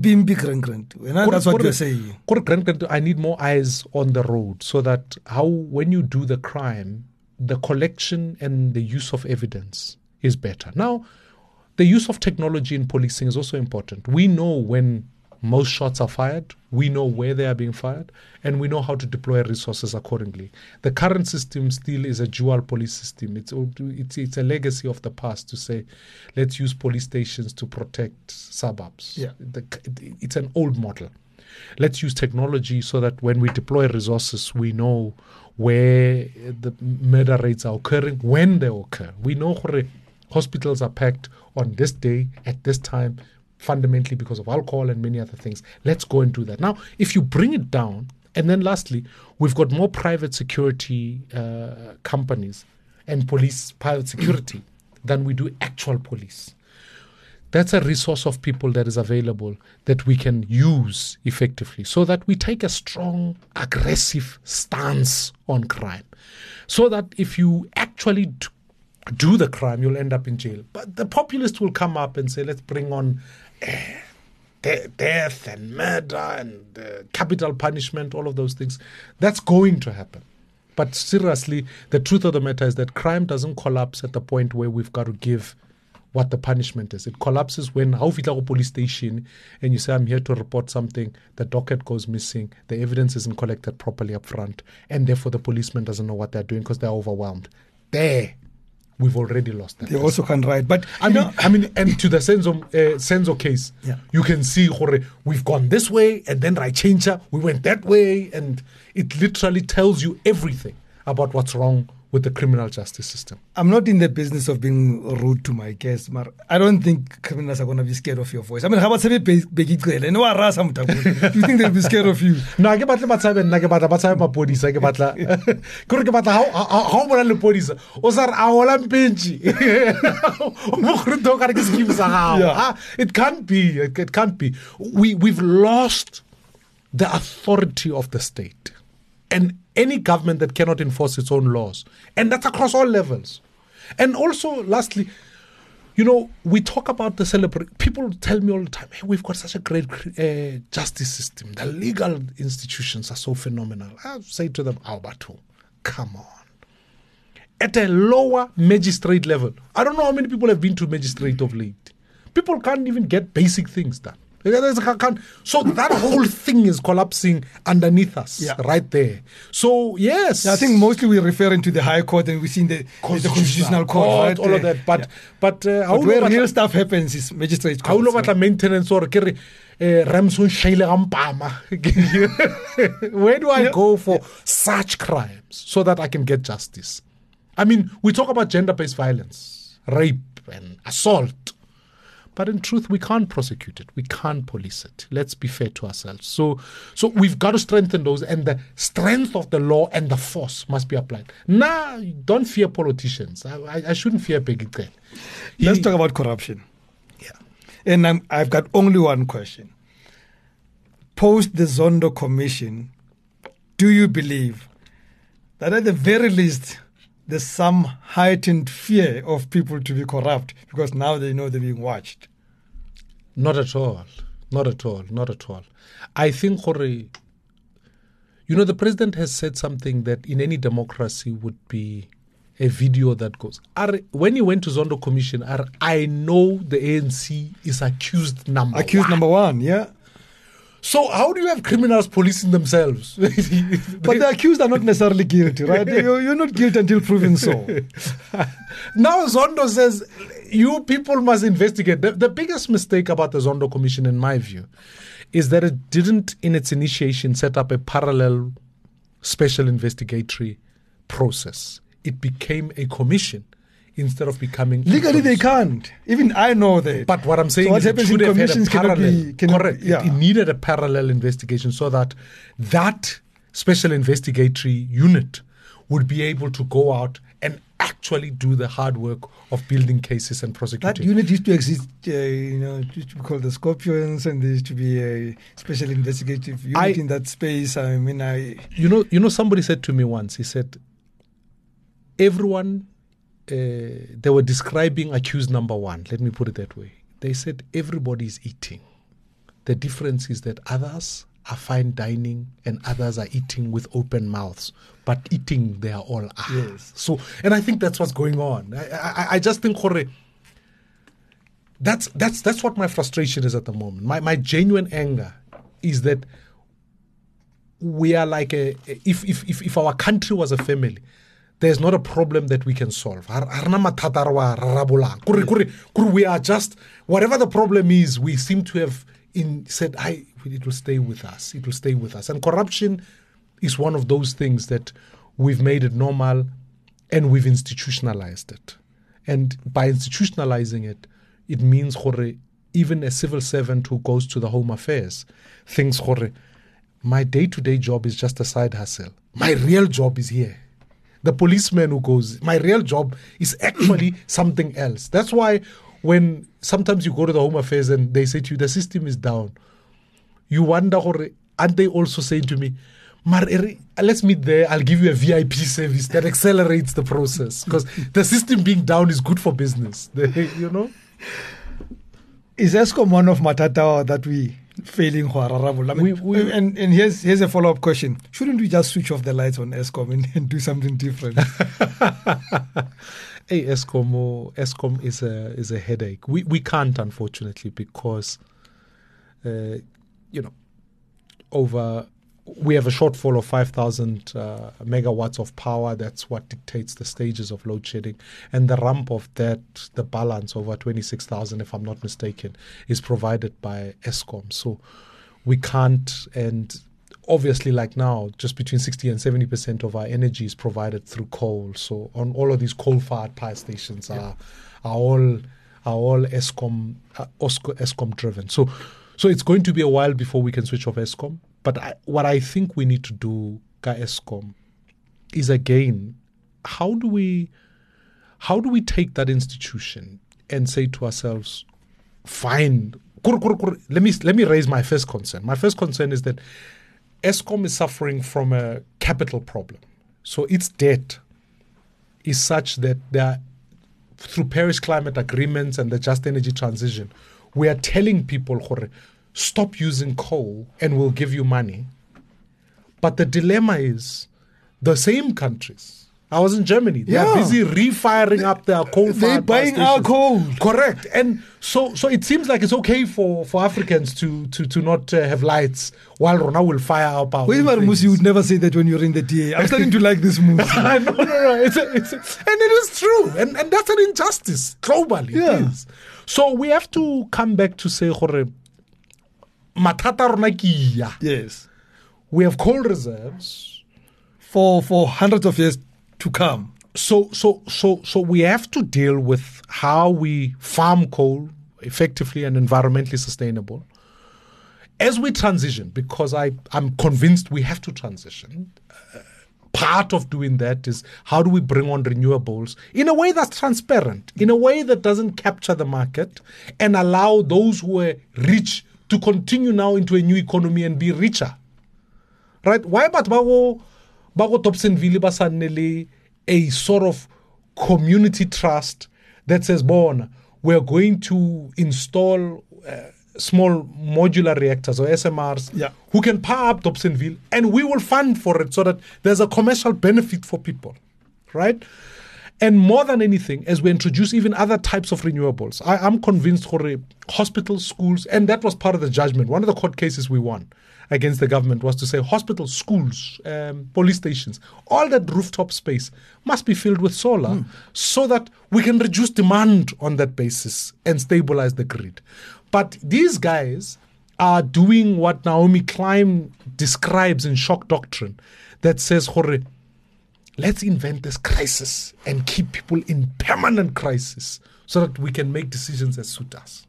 that's what you're saying. I need more eyes on the road, so that how when you do the crime, the collection and the use of evidence is better. Now, the use of technology in policing is also important. We know when most shots are fired, we know where they are being fired, and we know how to deploy resources accordingly. The current system still is a dual police system. It's it's, it's a legacy of the past to say, let's use police stations to protect suburbs. Yeah. The, it's an old model. Let's use technology so that when we deploy resources, we know where the murder rates are occurring, when they occur. We know where hospitals are packed on this day, at this time, fundamentally because of alcohol and many other things. Let's go and do that. Now, if you bring it down, and then lastly, we've got more private security uh, companies and police, private security, than we do actual police. That's a resource of people that is available that we can use effectively, so that we take a strong, aggressive stance on crime. So that if you actually do do the crime, you'll end up in jail. But the populist will come up and say, let's bring on uh, de- death and murder and uh, capital punishment, all of those things. That's going to happen. But seriously, the truth of the matter is that crime doesn't collapse at the point where we've got to give what the punishment is. It collapses when how you go to police station and you say, I'm here to report something, the docket goes missing, the evidence isn't collected properly up front, and therefore the policeman doesn't know what they're doing because they're overwhelmed. There, we've already lost that. They person. also can write, but I mean, know, I mean, and to the Senzo uh, Senzo case, yeah. you can see we've gone this way, and then Raichencha, we went that way, and it literally tells you everything about what's wrong with the criminal justice system. I'm not in the business of being rude to my guests, but I don't think criminals are going to be scared of your voice. I mean, how about say do you think they'll be scared of you? No, I get batla batla na ke batla batla ma police ke batla kore ke batla how how bona le police o sa a ola mpentsi mo gore do ka ke skip sa how it can't be it can't be we we've lost the authority of the state. And any government that cannot enforce its own laws. And that's across all levels. And also, lastly, you know, we talk about the celebrate. People tell me all the time, hey, we've got such a great uh, justice system. The legal institutions are so phenomenal. I say to them, Alberto, come on. At a lower magistrate level, I don't know how many people have been to magistrate of late. People can't even get basic things done. So that whole thing is collapsing underneath us, yeah. right there. So, yes. Yeah, I think mostly we're referring to the High Court and we've seen the Constitutional, the constitutional Court, court right? all of that. But, yeah. but, uh, but where real stuff happens is magistrate court. How about maintenance or where do I yeah. go for yeah. such crimes so that I can get justice? I mean, we talk about gender-based violence, rape and assault. But in truth, we can't prosecute it. We can't police it. Let's be fair to ourselves. So so we've got to strengthen those, and the strength of the law and the force must be applied. Nah, don't fear politicians. I, I, I shouldn't fear Peggy Cele. Let's talk about corruption. Yeah. And I'm, I've got only one question. Post the Zondo Commission, do you believe that at the very least there's some heightened fear of people to be corrupt because now they know they're being watched? Not at all. Not at all. Not at all. I think, you know, the president has said something that in any democracy would be a video that goes, when he went to Zondo Commission, I know the A N C is accused number accused one. number one, yeah. So how do you have criminals policing themselves? But the accused are not necessarily guilty, right? You're not guilty until proven so. Now Zondo says, you people must investigate. The, the biggest mistake about the Zondo Commission, in my view, is that it didn't, in its initiation, set up a parallel special investigatory process. It became a commission instead of becoming... Legally, they can't. Even I know that. But what I'm saying so is what it should have had a parallel. Be, cannot, correct. Yeah. It, it needed a parallel investigation so that that special investigatory unit would be able to go out and actually do the hard work of building cases and prosecuting. That unit used to exist, uh, you know, it used to be called the Scorpions, and there used to be a special investigative unit I, in that space. I mean, I... You know, you know, somebody said to me once, he said, everyone... Uh, they were describing accused number one. Let me put it that way. They said everybody is eating. The difference is that others are fine dining and others are eating with open mouths. But eating, they are all are. Yes. So, and I think that's what's going on. I, I, I just think, Jorge, that's that's that's what my frustration is at the moment. My my genuine anger is that we are like a if if if, if our country was a family. There's not a problem that we can solve. We are just, whatever the problem is, we seem to have in said, I, it will stay with us. It will stay with us. And corruption is one of those things that we've made it normal and we've institutionalized it. And by institutionalizing it, it means, Jorge, even a civil servant who goes to the Home Affairs thinks, Jorge, my day-to-day job is just a side hustle. My real job is here. The policeman who goes, my real job is actually something else. That's why when sometimes you go to the Home Affairs and they say to you, the system is down, you wonder, aren't they also saying to me, Mar, let's meet there, I'll give you a V I P service that accelerates the process. Because the system being down is good for business, you know? Is Eskom one of Matata that we... failing I mean, we, we, and and here's here's a follow-up question. Shouldn't we just switch off the lights on Eskom and, and do something different? Hey, Eskom, oh, Eskom is a is a headache. We we can't, unfortunately, because uh, you know, over we have a shortfall of five thousand uh, megawatts of power. That's what dictates the stages of load shedding. And the rump of that, the balance over twenty-six thousand, if I'm not mistaken, is provided by Eskom. So we can't, and obviously like now, just between sixty and seventy percent of our energy is provided through coal. So on all of these coal-fired power stations yeah. are, are all are all Eskom, uh, Eskom driven. So, so it's going to be a while before we can switch off Eskom. But I, what I think we need to do, Ka Eskom, is again, how do we, how do we take that institution and say to ourselves, fine, let me let me raise my first concern. My first concern is that Eskom is suffering from a capital problem. So its debt is such that there, through Paris climate agreements and the just energy transition, we are telling people, stop using coal and we'll give you money. But the dilemma is the same countries. I was in Germany. They yeah. are busy refiring up their coal. They're buying our coal. Correct. And so so it seems like it's okay for, for Africans to to, to not uh, have lights while Rona will fire up our Wait, Musi, you would never say that when you're in the D A. I'm starting to like this move. no, no, no. It's a, it's a, and it is true. And, and that's an injustice globally. Yeah. It is. So we have to come back to say, yes, we have coal reserves for for hundreds of years to come. So so so so we have to deal with how we farm coal effectively and environmentally sustainable. As we transition, because I, I'm convinced we have to transition, uh, part of doing that is how do we bring on renewables in a way that's transparent, in a way that doesn't capture the market and allow those who are rich to continue now into a new economy and be richer. Right? Why about Bago Bago Dobsonville Basanele, a sort of community trust that says, Bon, we're going to install uh, small modular reactors or S M Rs yeah. who can power up Dobsonville, and we will fund for it so that there's a commercial benefit for people, right? And more than anything, as we introduce even other types of renewables, I, I'm convinced for hospitals, schools, and that was part of the judgment. One of the court cases we won against the government was to say hospitals, schools, um, police stations, all that rooftop space must be filled with solar mm. so that we can reduce demand on that basis and stabilize the grid. But these guys are doing what Naomi Klein describes in Shock Doctrine that says, Hore, let's invent this crisis and keep people in permanent crisis so that we can make decisions that suit us.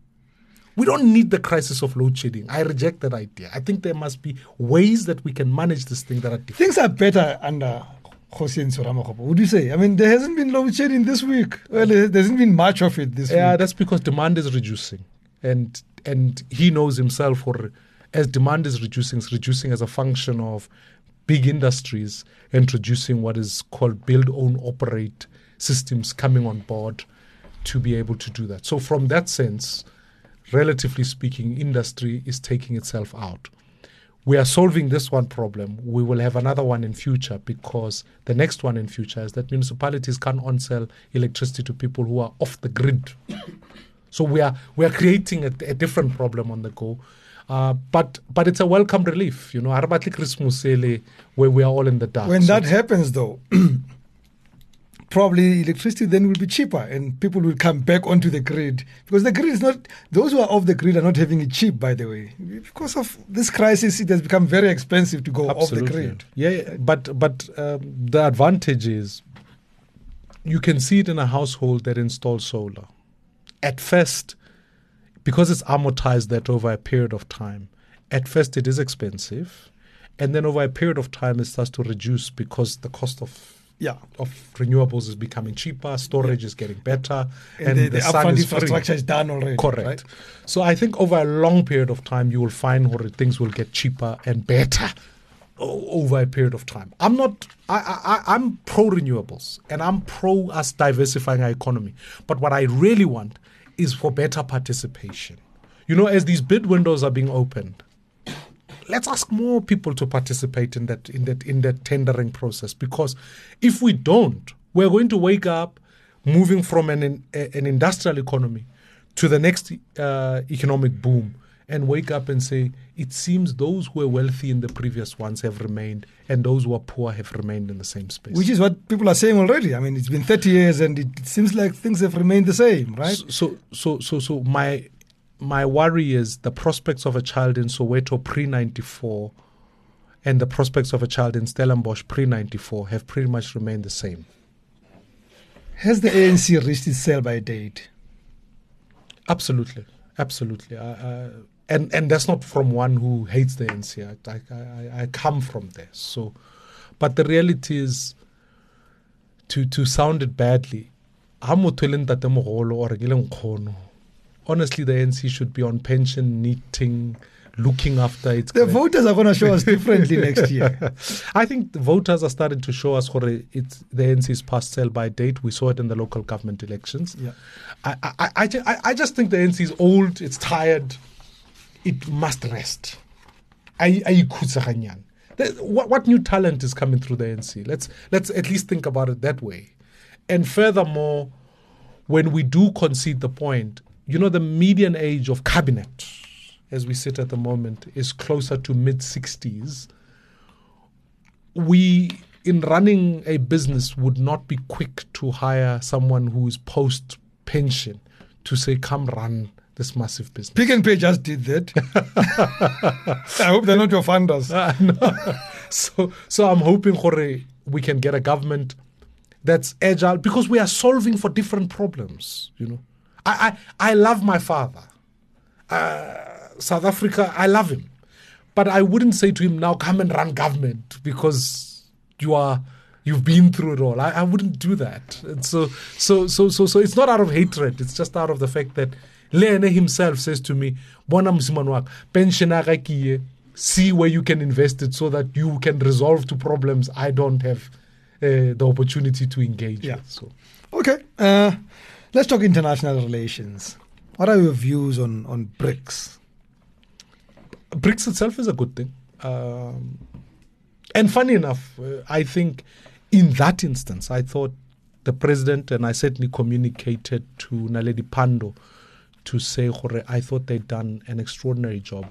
We don't need the crisis of load shedding. I reject that idea. I think there must be ways that we can manage this thing that are different. Things are better under Hossein Soramakhopo. Would you say? I mean, there hasn't been load shedding this week. Well, there hasn't been much of it this yeah, week. Yeah, that's because demand is reducing. And and he knows himself, or as demand is reducing, it's reducing as a function of big industries introducing what is called build, own, operate systems coming on board to be able to do that. So from that sense, relatively speaking, industry is taking itself out. We are solving this one problem. We will have another one in future, because the next one in future is that municipalities can't on-sell electricity to people who are off the grid. So we are we are creating a, a different problem on the go. Uh, but but it's a welcome relief, you know, where we are all in the dark. When so that happens, though, probably electricity then will be cheaper and people will come back onto the grid, because the grid is not, those who are off the grid are not having it cheap, by the way. Because of this crisis, it has become very expensive to go Absolutely. off the grid. Yeah, yeah. but but um, the advantage is you can see it in a household that installs solar. At first, because it's amortized that over a period of time, at first it is expensive. And then over a period of time, it starts to reduce because the cost of yeah. of renewables is becoming cheaper, storage yeah. is getting better, and, and the, the, the sun upfront is infrastructure free. is done already. Correct. Right? So I think over a long period of time, you will find where things will get cheaper and better over a period of time. I'm not, I, I, I'm pro renewables and I'm pro us diversifying our economy. But what I really want is for better participation. You know, as these bid windows are being opened, let's ask more people to participate in that in that in that tendering process. Because if we don't, we're going to wake up moving from an an industrial economy to the next uh, economic boom and wake up and say, it seems those who were wealthy in the previous ones have remained and those who are poor have remained in the same space. Which is what people are saying already. I mean, it's been thirty years and it seems like things have remained the same, right? So, so, so, so my my worry is the prospects of a child in Soweto pre ninety-four and the prospects of a child in Stellenbosch pre ninety-four have pretty much remained the same. Has the A N C reached its sell-by date? Absolutely, absolutely. I, I, and and that's not from one who hates the A N C. I, I, I, I come from there. So, but the reality is, to to sound it badly, honestly, the A N C should be on pension, knitting, looking after its... The voters are going to show us differently next year. I think the voters are starting to show us what it's the A N C's past sell-by date. We saw it in the local government elections. Yeah. I, I, I, I, I just think the A N C is old, it's tired, it must rest. I, I, what, what new talent is coming through the A N C? Let's, let's at least think about it that way. And furthermore, when we do concede the point, you know, the median age of cabinet, as we sit at the moment, is closer to mid-sixties. We, in running a business, would not be quick to hire someone who is post-pension to say, come run this massive business. Pick and Pay just did that. I hope they're not your funders. Uh, no. So, so I'm hoping Jorge, we can get a government that's agile, because we are solving for different problems, you know. I, I, I love my father. Uh, South Africa, I love him. But I wouldn't say to him, now come and run government because you are, you've been through it all. I, I wouldn't do that. And so, so, so, so, so it's not out of hatred. It's just out of the fact that Lene himself says to me, Bona Msimanwak, pension agakiye, see where you can invest it so that you can resolve to problems I don't have uh, the opportunity to engage Yeah. with. So. Okay, uh, let's talk international relations. What are your views on, on BRICS? BRICS itself is a good thing. Um, and funny enough, uh, I think in that instance, I thought the president, and I certainly communicated to Naledi Pandor to say, I thought they'd done an extraordinary job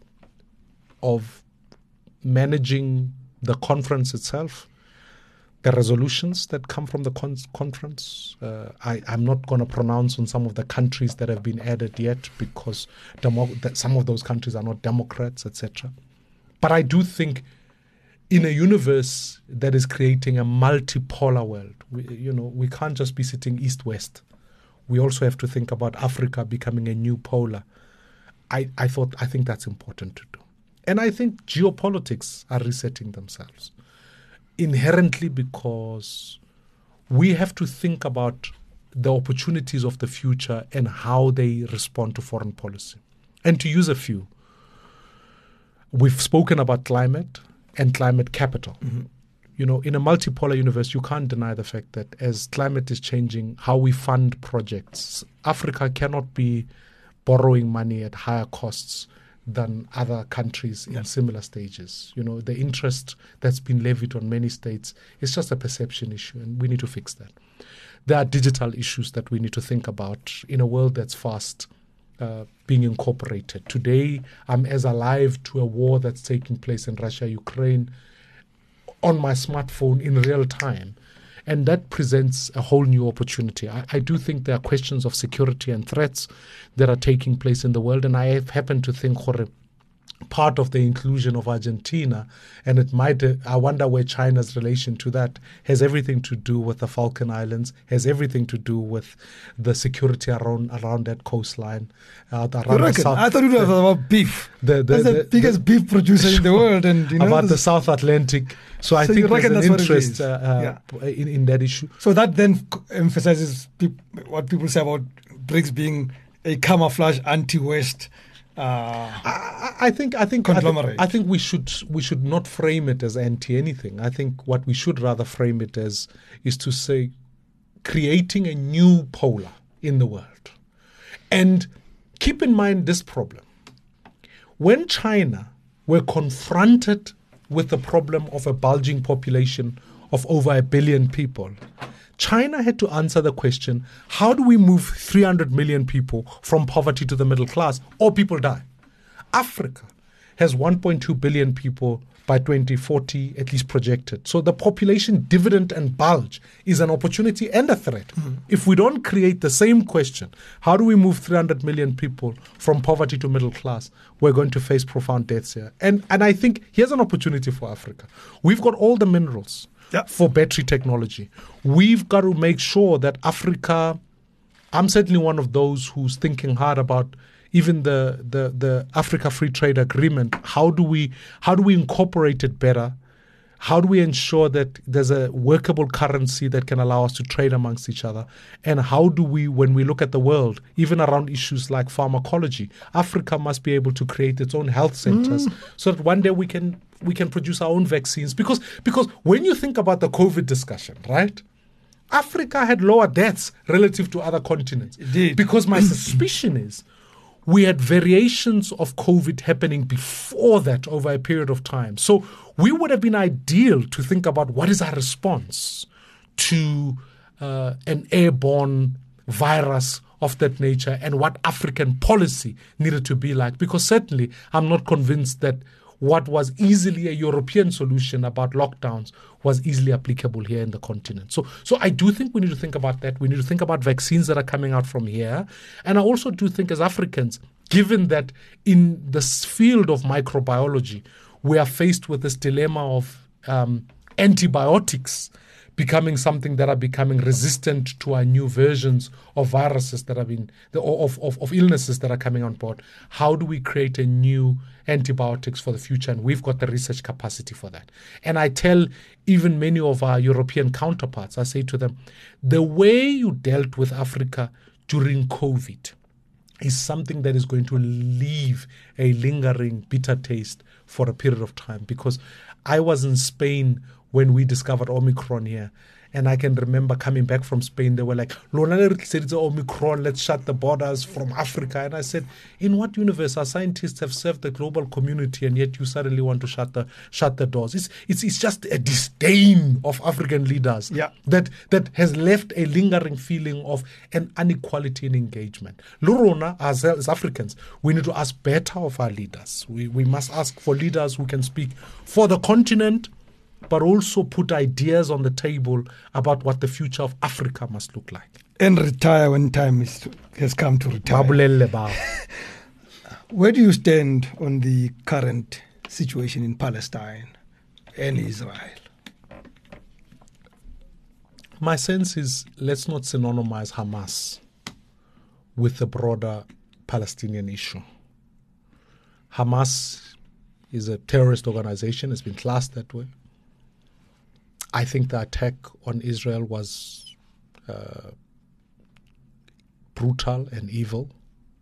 of managing the conference itself, the resolutions that come from the con- conference. Uh, I, I'm not going to pronounce on some of the countries that have been added yet because demo- that some of those countries are not Democrats, et cetera. But I do think in a universe that is creating a multipolar world, we, you know, we can't just be sitting east-west. We also have to think about Africa becoming a new polar. I, I thought, I think that's important to do. And I think geopolitics are resetting themselves inherently because we have to think about the opportunities of the future and how they respond to foreign policy. And to use a few, we've spoken about climate and climate capital. Mm-hmm. You know, in a multipolar universe, you can't deny the fact that as climate is changing, how we fund projects, Africa cannot be borrowing money at higher costs than other countries in yeah. similar stages. You know, the interest that's been levied on many states is just a perception issue, and we need to fix that. There are digital issues that we need to think about in a world that's fast uh, being incorporated. Today, I'm as alive to a war that's taking place in Russia, Ukraine, on my smartphone in real time. And that presents a whole new opportunity. I, I do think there are questions of security and threats that are taking place in the world. And I have happened to think, Jorge, part of the inclusion of Argentina, and it might, uh, I wonder where China's relation to that has everything to do with the Falkland Islands, has everything to do with the security around around that coastline. Uh, around the South, I thought it was the, about beef. The, the, That's the, the biggest the, beef producer sure, in the world. and you know, About the South Atlantic. So I so think there's an interest uh, uh, yeah. in, in that issue. So that then emphasizes pe- what people say about BRICS being a camouflage anti-West Uh, I, I think I think I think, I think we should we should not frame it as anti anything. I think what we should rather frame it as is to say creating a new polar in the world. And keep in mind this problem. When China were confronted with the problem of a bulging population of over a billion people, China had to answer the question, how do we move three hundred million people from poverty to the middle class or people die? Africa has one point two billion people by twenty forty, at least projected. So the population dividend and bulge is an opportunity and a threat. Mm-hmm. If we don't create the same question, how do we move three hundred million people from poverty to middle class? We're going to face profound deaths here. And, and I think here's an opportunity for Africa. We've got all the minerals. Yeah. For battery technology. We've got to make sure that Africa, I'm certainly one of those who's thinking hard about even the, the, the Africa Free Trade Agreement. How do we how do we incorporate it better? How do we ensure that there's a workable currency that can allow us to trade amongst each other? And how do we, when we look at the world, even around issues like pharmacology, Africa must be able to create its own health centers mm. so that one day we can we can produce our own vaccines. Because because when you think about the COVID discussion, right? Africa had lower deaths relative to other continents. Indeed. Because my suspicion is we had variations of COVID happening before that over a period of time. So we would have been ideal to think about what is our response to uh, an airborne virus of that nature and what African policy needed to be like. Because certainly I'm not convinced that what was easily a European solution about lockdowns was easily applicable here in the continent. So so I do think we need to think about that. We need to think about vaccines that are coming out from here. And I also do think as Africans, given that in this field of microbiology, we are faced with this dilemma of um, antibiotics becoming something that are becoming resistant to our new versions of viruses that have been, or of, of, of illnesses that are coming on board. How do we create a new antibiotics for the future? And we've got the research capacity for that. And I tell even many of our European counterparts, I say to them, the way you dealt with Africa during COVID is something that is going to leave a lingering bitter taste for a period of time. Because I was in Spain when we discovered Omicron here. And I can remember coming back from Spain, they were like, Omicron, let's shut the borders from Africa. And I said, in what universe? Our scientists have served the global community, and yet you suddenly want to shut the shut the doors. It's it's, it's just a disdain of African leaders yeah. that, that has left a lingering feeling of an inequality in engagement. Lorona, as, as Africans, we need to ask better of our leaders. We, we must ask for leaders who can speak for the continent, but also put ideas on the table about what the future of Africa must look like. And retire when time is to, has come to retire. Where do you stand on the current situation in Palestine and Israel? My sense is, let's not synonymize Hamas with the broader Palestinian issue. Hamas is a terrorist organization. It's been classed that way. I think the attack on Israel was uh, brutal and evil.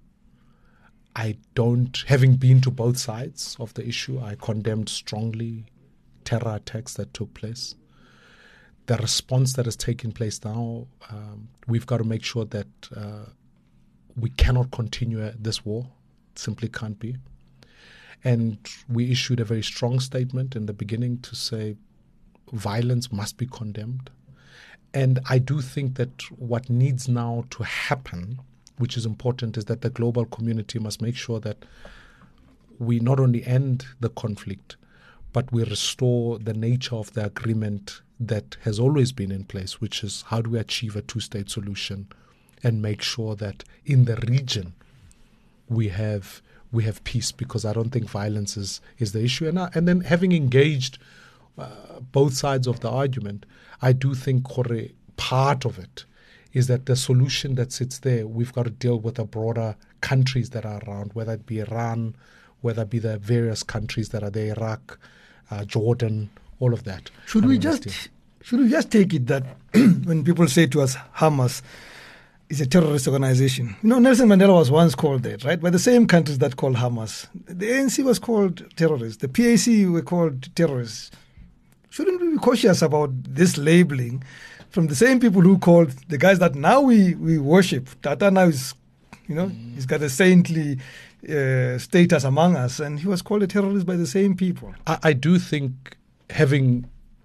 I don't, having been to both sides of the issue, I condemned strongly terror attacks that took place. The response that has taken place now, um, we've got to make sure that uh, we cannot continue this war. It simply can't be. And we issued a very strong statement in the beginning to say, violence must be condemned. And I do think that what needs now to happen, which is important, is that the global community must make sure that we not only end the conflict, but we restore the nature of the agreement that has always been in place, which is how do we achieve a two-state solution and make sure that in the region we have we have peace, because I don't think violence is, is the issue. And, uh, and then having engaged Uh, both sides of the argument, I do think Kore, part of it is that the solution that sits there, we've got to deal with the broader countries that are around, whether it be Iran, whether it be the various countries that are there, Iraq, uh, Jordan, all of that. Should I we mean, just should we just take it that when people say to us Hamas is a terrorist organization, you know, Nelson Mandela was once called that, right? By the same countries that call Hamas. The A N C was called terrorists. The P A C were called terrorists. Shouldn't we be cautious about this labeling from the same people who called the guys that now we, we worship? Tata now is, you know, mm. he's got a saintly uh, status among us, and he was called a terrorist by the same people. I, I do think, having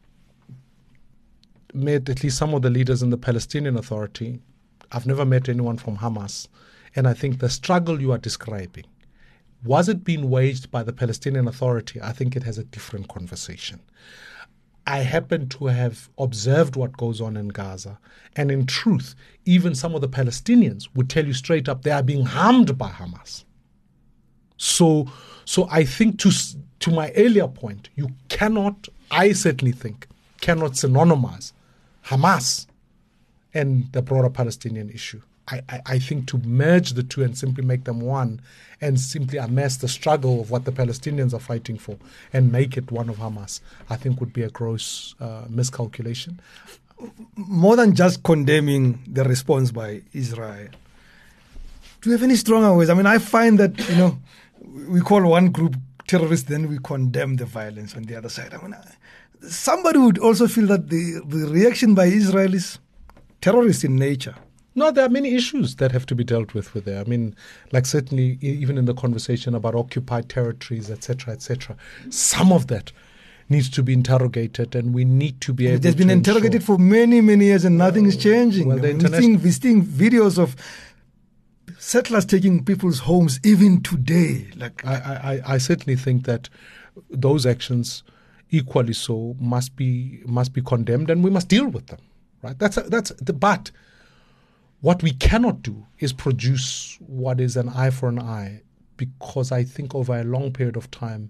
met at least some of the leaders in the Palestinian Authority, I've never met anyone from Hamas, and I think the struggle you are describing, was it being waged by the Palestinian Authority? I think it has a different conversation. I happen to have observed what goes on in Gaza. And in truth, even some of the Palestinians would tell you straight up they are being harmed by Hamas. So so I think to to my earlier point, you cannot, I certainly think, cannot synonymize Hamas and the broader Palestinian issue. I, I, I think to merge the two and simply make them one and simply amass the struggle of what the Palestinians are fighting for and make it one of Hamas, I think would be a gross uh, miscalculation. More than just condemning the response by Israel, do you have any stronger ways? I mean, I find that, you know, we call one group terrorists, then we condemn the violence on the other side. I mean, somebody would also feel that the, the reaction by Israel is terrorist in nature. No, there are many issues that have to be dealt with with there. I mean, like certainly even in the conversation about occupied territories, et cetera, et cetera, some of that needs to be interrogated, and we need to be able to. It has been interrogated for many, many years, and nothing is changing. Well, the I mean, we're, seeing, we're seeing videos of settlers taking people's homes even today. Like I, I, I certainly think that those actions, equally so, must be must be condemned, and we must deal with them. Right? That's a, that's the but. What we cannot do is produce what is an eye for an eye, because I think over a long period of time,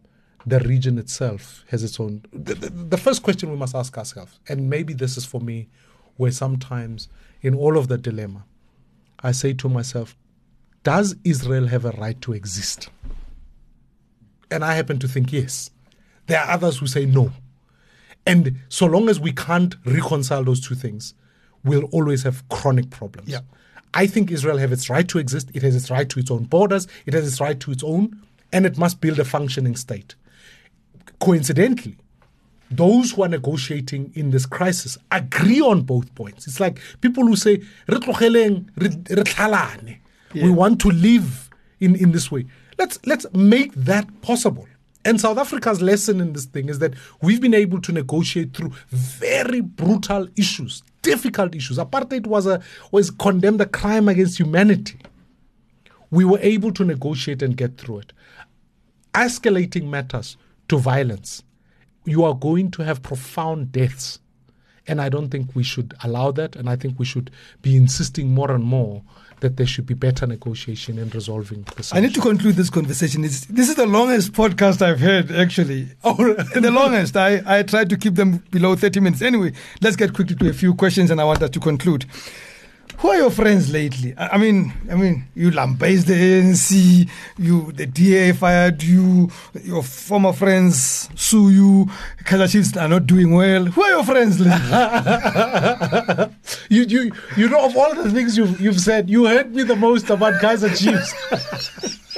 the region itself has its own. The, the, the first question we must ask ourselves, and maybe this is for me, where sometimes in all of the dilemma, I say to myself, does Israel have a right to exist? And I happen to think yes. There are others who say no. And so long as we can't reconcile those two things, we'll always have chronic problems. Yeah. I think Israel has its right to exist. It has its right to its own borders. It has its right to its own, and it must build a functioning state. Coincidentally, those who are negotiating in this crisis agree on both points. It's like people who say, "Re tlogeleng, re- re tlhalane." We want to live in, in this way. Let's let's make that possible. And South Africa's lesson in this thing is that we've been able to negotiate through very brutal issues, difficult issues. Apartheid was a was condemned a crime against humanity. We were able to negotiate and get through it. Escalating matters to violence, you are going to have profound deaths. And I don't think we should allow that. And I think we should be insisting more and more that there should be better negotiation in resolving the situation. I need to conclude this conversation. It's, this is the longest podcast I've heard, actually. Oh, the longest. I, I tried to keep them below thirty minutes. Anyway, let's get quickly to a few questions, and I want us to conclude. Who are your friends lately? I, I mean, I mean, you lambasted the A N C, you, the D A fired you, your former friends sue you, Kaizer Chiefs are not doing well. Who are your friends lately? you, you, you know, of all the things you've, you've said, you hurt me the most about Kaizer Chiefs.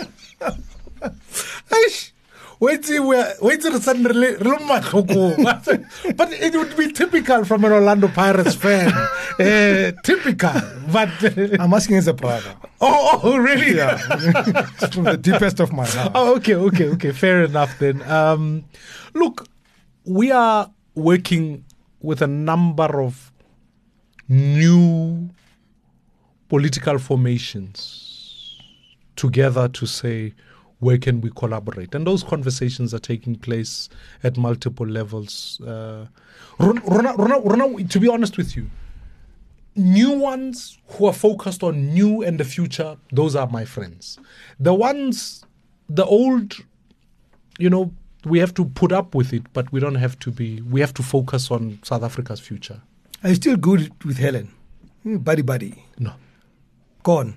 Wait till we wait till the sun really, but it would be typical from an Orlando Pirates fan. Uh, typical, but uh, I'm asking as a brother. Oh, oh, really? Yeah, from the deepest of my heart. Oh, okay, okay, okay. Fair enough then. Um, look, we are working with a number of new political formations together to say, where can we collaborate? And those conversations are taking place at multiple levels. Uh, Rona, Rona, Rona, to be honest with you, new ones who are focused on new and the future, those are my friends. The ones, the old, you know, we have to put up with it, but we don't have to be, we have to focus on South Africa's future. Are you still good with Helen? Buddy, buddy. No. Gone.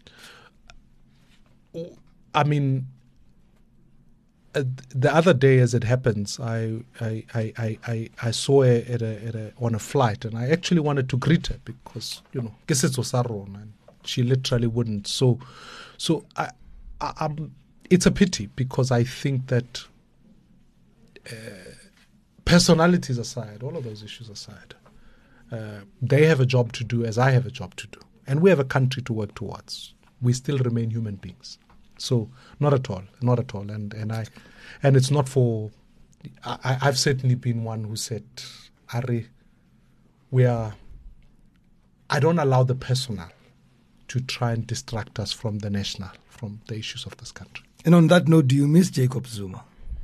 I mean, uh, the other day, as it happens, I I I I, I, I saw her at a, at a, on a flight, and I actually wanted to greet her because you know, and she literally wouldn't. So, so I, I, I'm, it's a pity because I think that uh, personalities aside, all of those issues aside, uh, they have a job to do as I have a job to do, and we have a country to work towards. We still remain human beings. So not at all, not at all, and and I, and it's not for. I, I've certainly been one who said, "Ari, we are." I don't allow the personal to try and distract us from the national, from the issues of this country. And on that note, do you miss Jacob Zuma?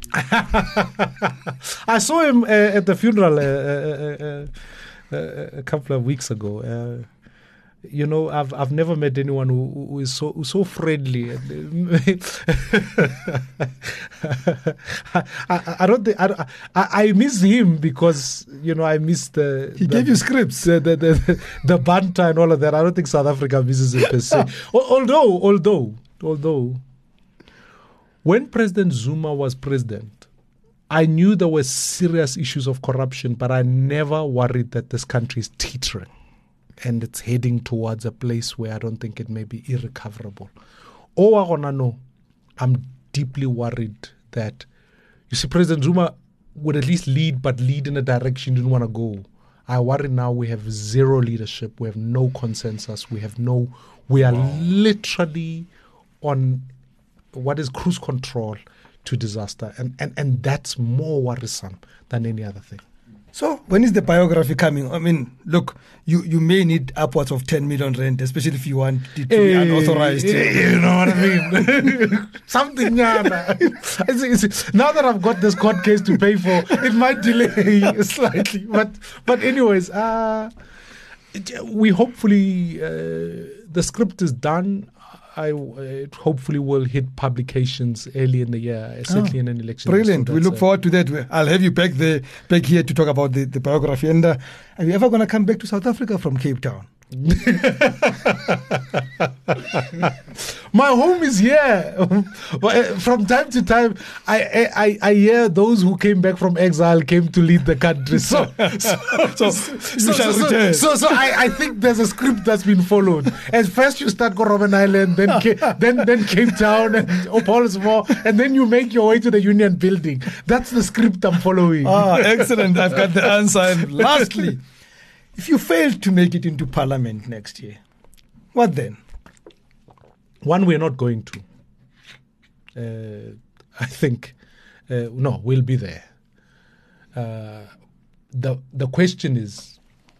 I saw him uh, at the funeral uh, uh, uh, uh, a couple of weeks ago. Uh, You know, I've I've never met anyone who, who is so who's so friendly. I, I, I don't think I, I I miss him because you know I miss the. He the, gave you scripts, the the, the the banter and all of that. I don't think South Africa misses it per se. although although although when President Zuma was president, I knew there were serious issues of corruption, but I never worried that this country is teetering. And it's heading towards a place where I don't think it may be irrecoverable. Oh, I wanna know. I'm deeply worried that, you see, President Zuma would at least lead, but lead in a direction you didn't want to go. I worry now we have zero leadership. We have no consensus. We have no, we are wow. literally on what is cruise control to disaster. And, and, and that's more worrisome than any other thing. So when is the biography coming? I mean, look, you, you may need upwards of ten million rand, especially if you want it to hey, be unauthorized. Hey, you know what I mean? Something, yeah. It's, it's, now that I've got this court case to pay for, it might delay slightly. But but anyways, uh, we hopefully, uh, the script is done. I it hopefully will hit publications early in the year, certainly oh, in an election. Brilliant. So we look forward to that. I'll have you back there, back here to talk about the, the biography. And uh, are you ever going to come back to South Africa from Cape Town? My home is here. From time to time, I, I I hear those who came back from exile came to lead the country. So, so, so, so, so, so, so, so I, I think there's a script that's been followed. At first, you start go Robben Island, then then then Cape Town and Opalsmore, and then you make your way to the Union Building. That's the script I'm following. Ah, excellent! I've got the answer. And lastly, if you fail to make it into Parliament next year, what then? One, we're not going to. Uh, I think, uh, no, we'll be there. Uh, the the question is,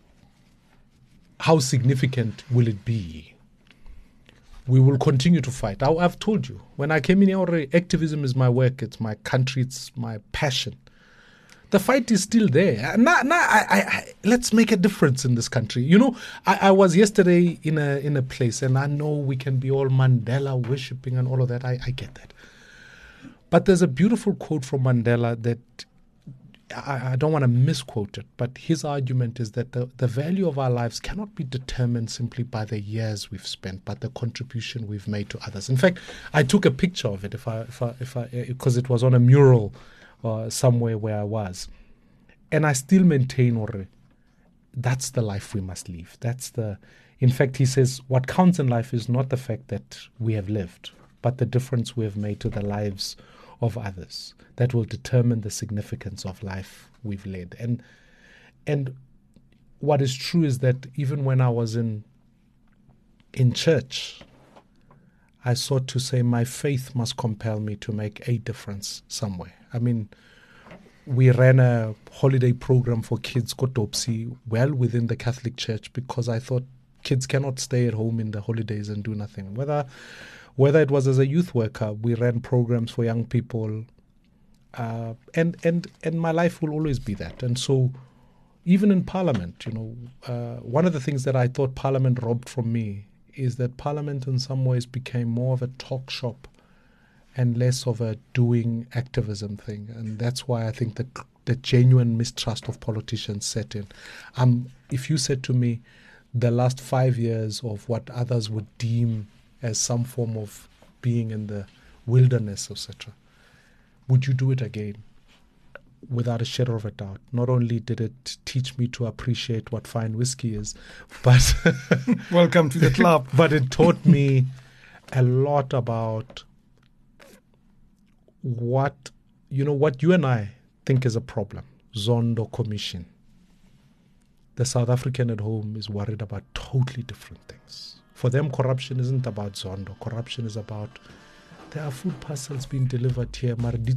how significant will it be? We will continue to fight. I, I've told you, when I came in here already, activism is my work, it's my country, it's my passion. The fight is still there. Now, now I, I, I, let's make a difference in this country. You know, I, I was yesterday in a in a place, and I know we can be all Mandela worshipping and all of that. I, I get that. But there's a beautiful quote from Mandela that I, I don't want to misquote it, but his argument is that the, the value of our lives cannot be determined simply by the years we've spent, but the contribution we've made to others. In fact, I took a picture of it if I if I if I because it was on a mural. Uh, somewhere where I was, and I still maintain, or that's the life we must live. That's the, in fact, he says, what counts in life is not the fact that we have lived, but the difference we have made to the lives of others. That will determine the significance of life we've led. And and what is true is that even when I was in in church, I sought to say my faith must compel me to make a difference somewhere. I mean, we ran a holiday program for kids, Kotopsi, well within the Catholic Church, because I thought kids cannot stay at home in the holidays and do nothing. Whether whether it was as a youth worker, we ran programs for young people, uh, and and and my life will always be that. And so, even in Parliament, you know, uh, one of the things that I thought Parliament robbed from me is that Parliament in some ways became more of a talk shop and less of a doing activism thing. And that's why I think that the genuine mistrust of politicians set in. Um, if you said to me the last five years of what others would deem as some form of being in the wilderness, et cetera, would you do it again? Without a shadow of a doubt. Not only did it teach me to appreciate what fine whiskey is, but welcome to the club. But it taught me a lot about what, you know, what you and I think is a problem. Zondo Commission. The South African at home is worried about totally different things. For them, corruption isn't about Zondo. Corruption is about, there are food parcels being delivered here.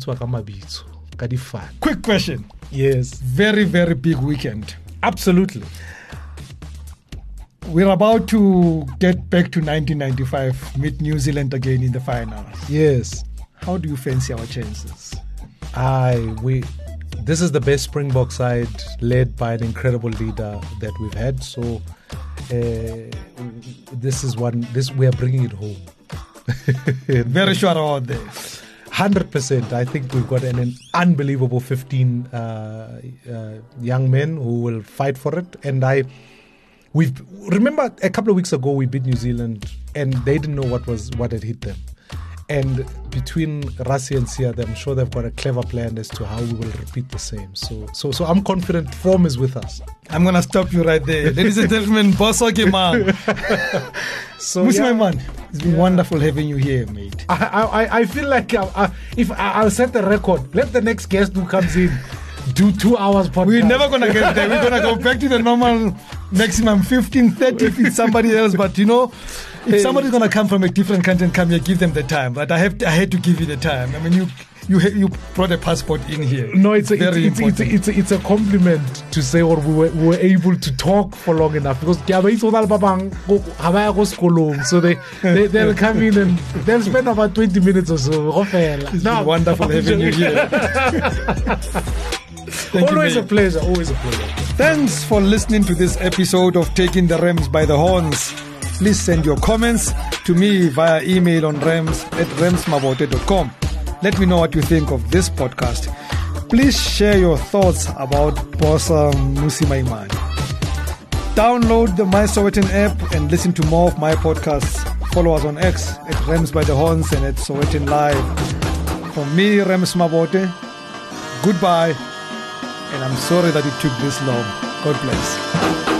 Quick question. Yes. Very, very big weekend. Absolutely. We're about to get back to nineteen ninety-five, meet New Zealand again in the finals. Yes. How do you fancy our chances? I we this is the best Springbok side led by an incredible leader that we've had. So uh, this is one. This we are bringing it home. Very sure about this. one hundred percent. I think we've got an, an unbelievable fifteen uh, uh, young men who will fight for it. And I, we've remember a couple of weeks ago we beat New Zealand, and they didn't know what was what had hit them. And between Rassie and Siya, I'm sure they've got a clever plan as to how we will repeat the same. So, so, so I'm confident form is with us. I'm gonna stop you right there, ladies and gentlemen. Bosoke man. So, yeah. Man, it's been yeah. wonderful having you here, mate. I, I, I feel like uh, uh, if I, I'll set the record, let the next guest who comes in do two hours podcast. We're never gonna get there. We're gonna go back to the normal maximum fifteen, thirty if it's somebody else. But you know, if somebody's gonna come from a different country and come here, give them the time. But I have, to, I had to give you the time. I mean, you, you, you brought a passport in here. No, it's a, very it's, it's, it's, it's, a, it's a compliment to say, or we were, we were able to talk for long enough because so they, they they'll come in and they'll spend about twenty minutes or so. It's no, been wonderful having you here. Always you, a pleasure. Always a pleasure. Thanks for listening to this episode of Taking the Rams by the Horns. Please send your comments to me via email on rams at ramsmabote dot com. Let me know what you think of this podcast. Please share your thoughts about Bosa Mmusi Maimane. Download the My Sowetan app and listen to more of my podcasts. Follow us on X at Rams by the Horns and at Sowetan Live. From me, Rams Mabote, goodbye. And I'm sorry that it took this long. God bless.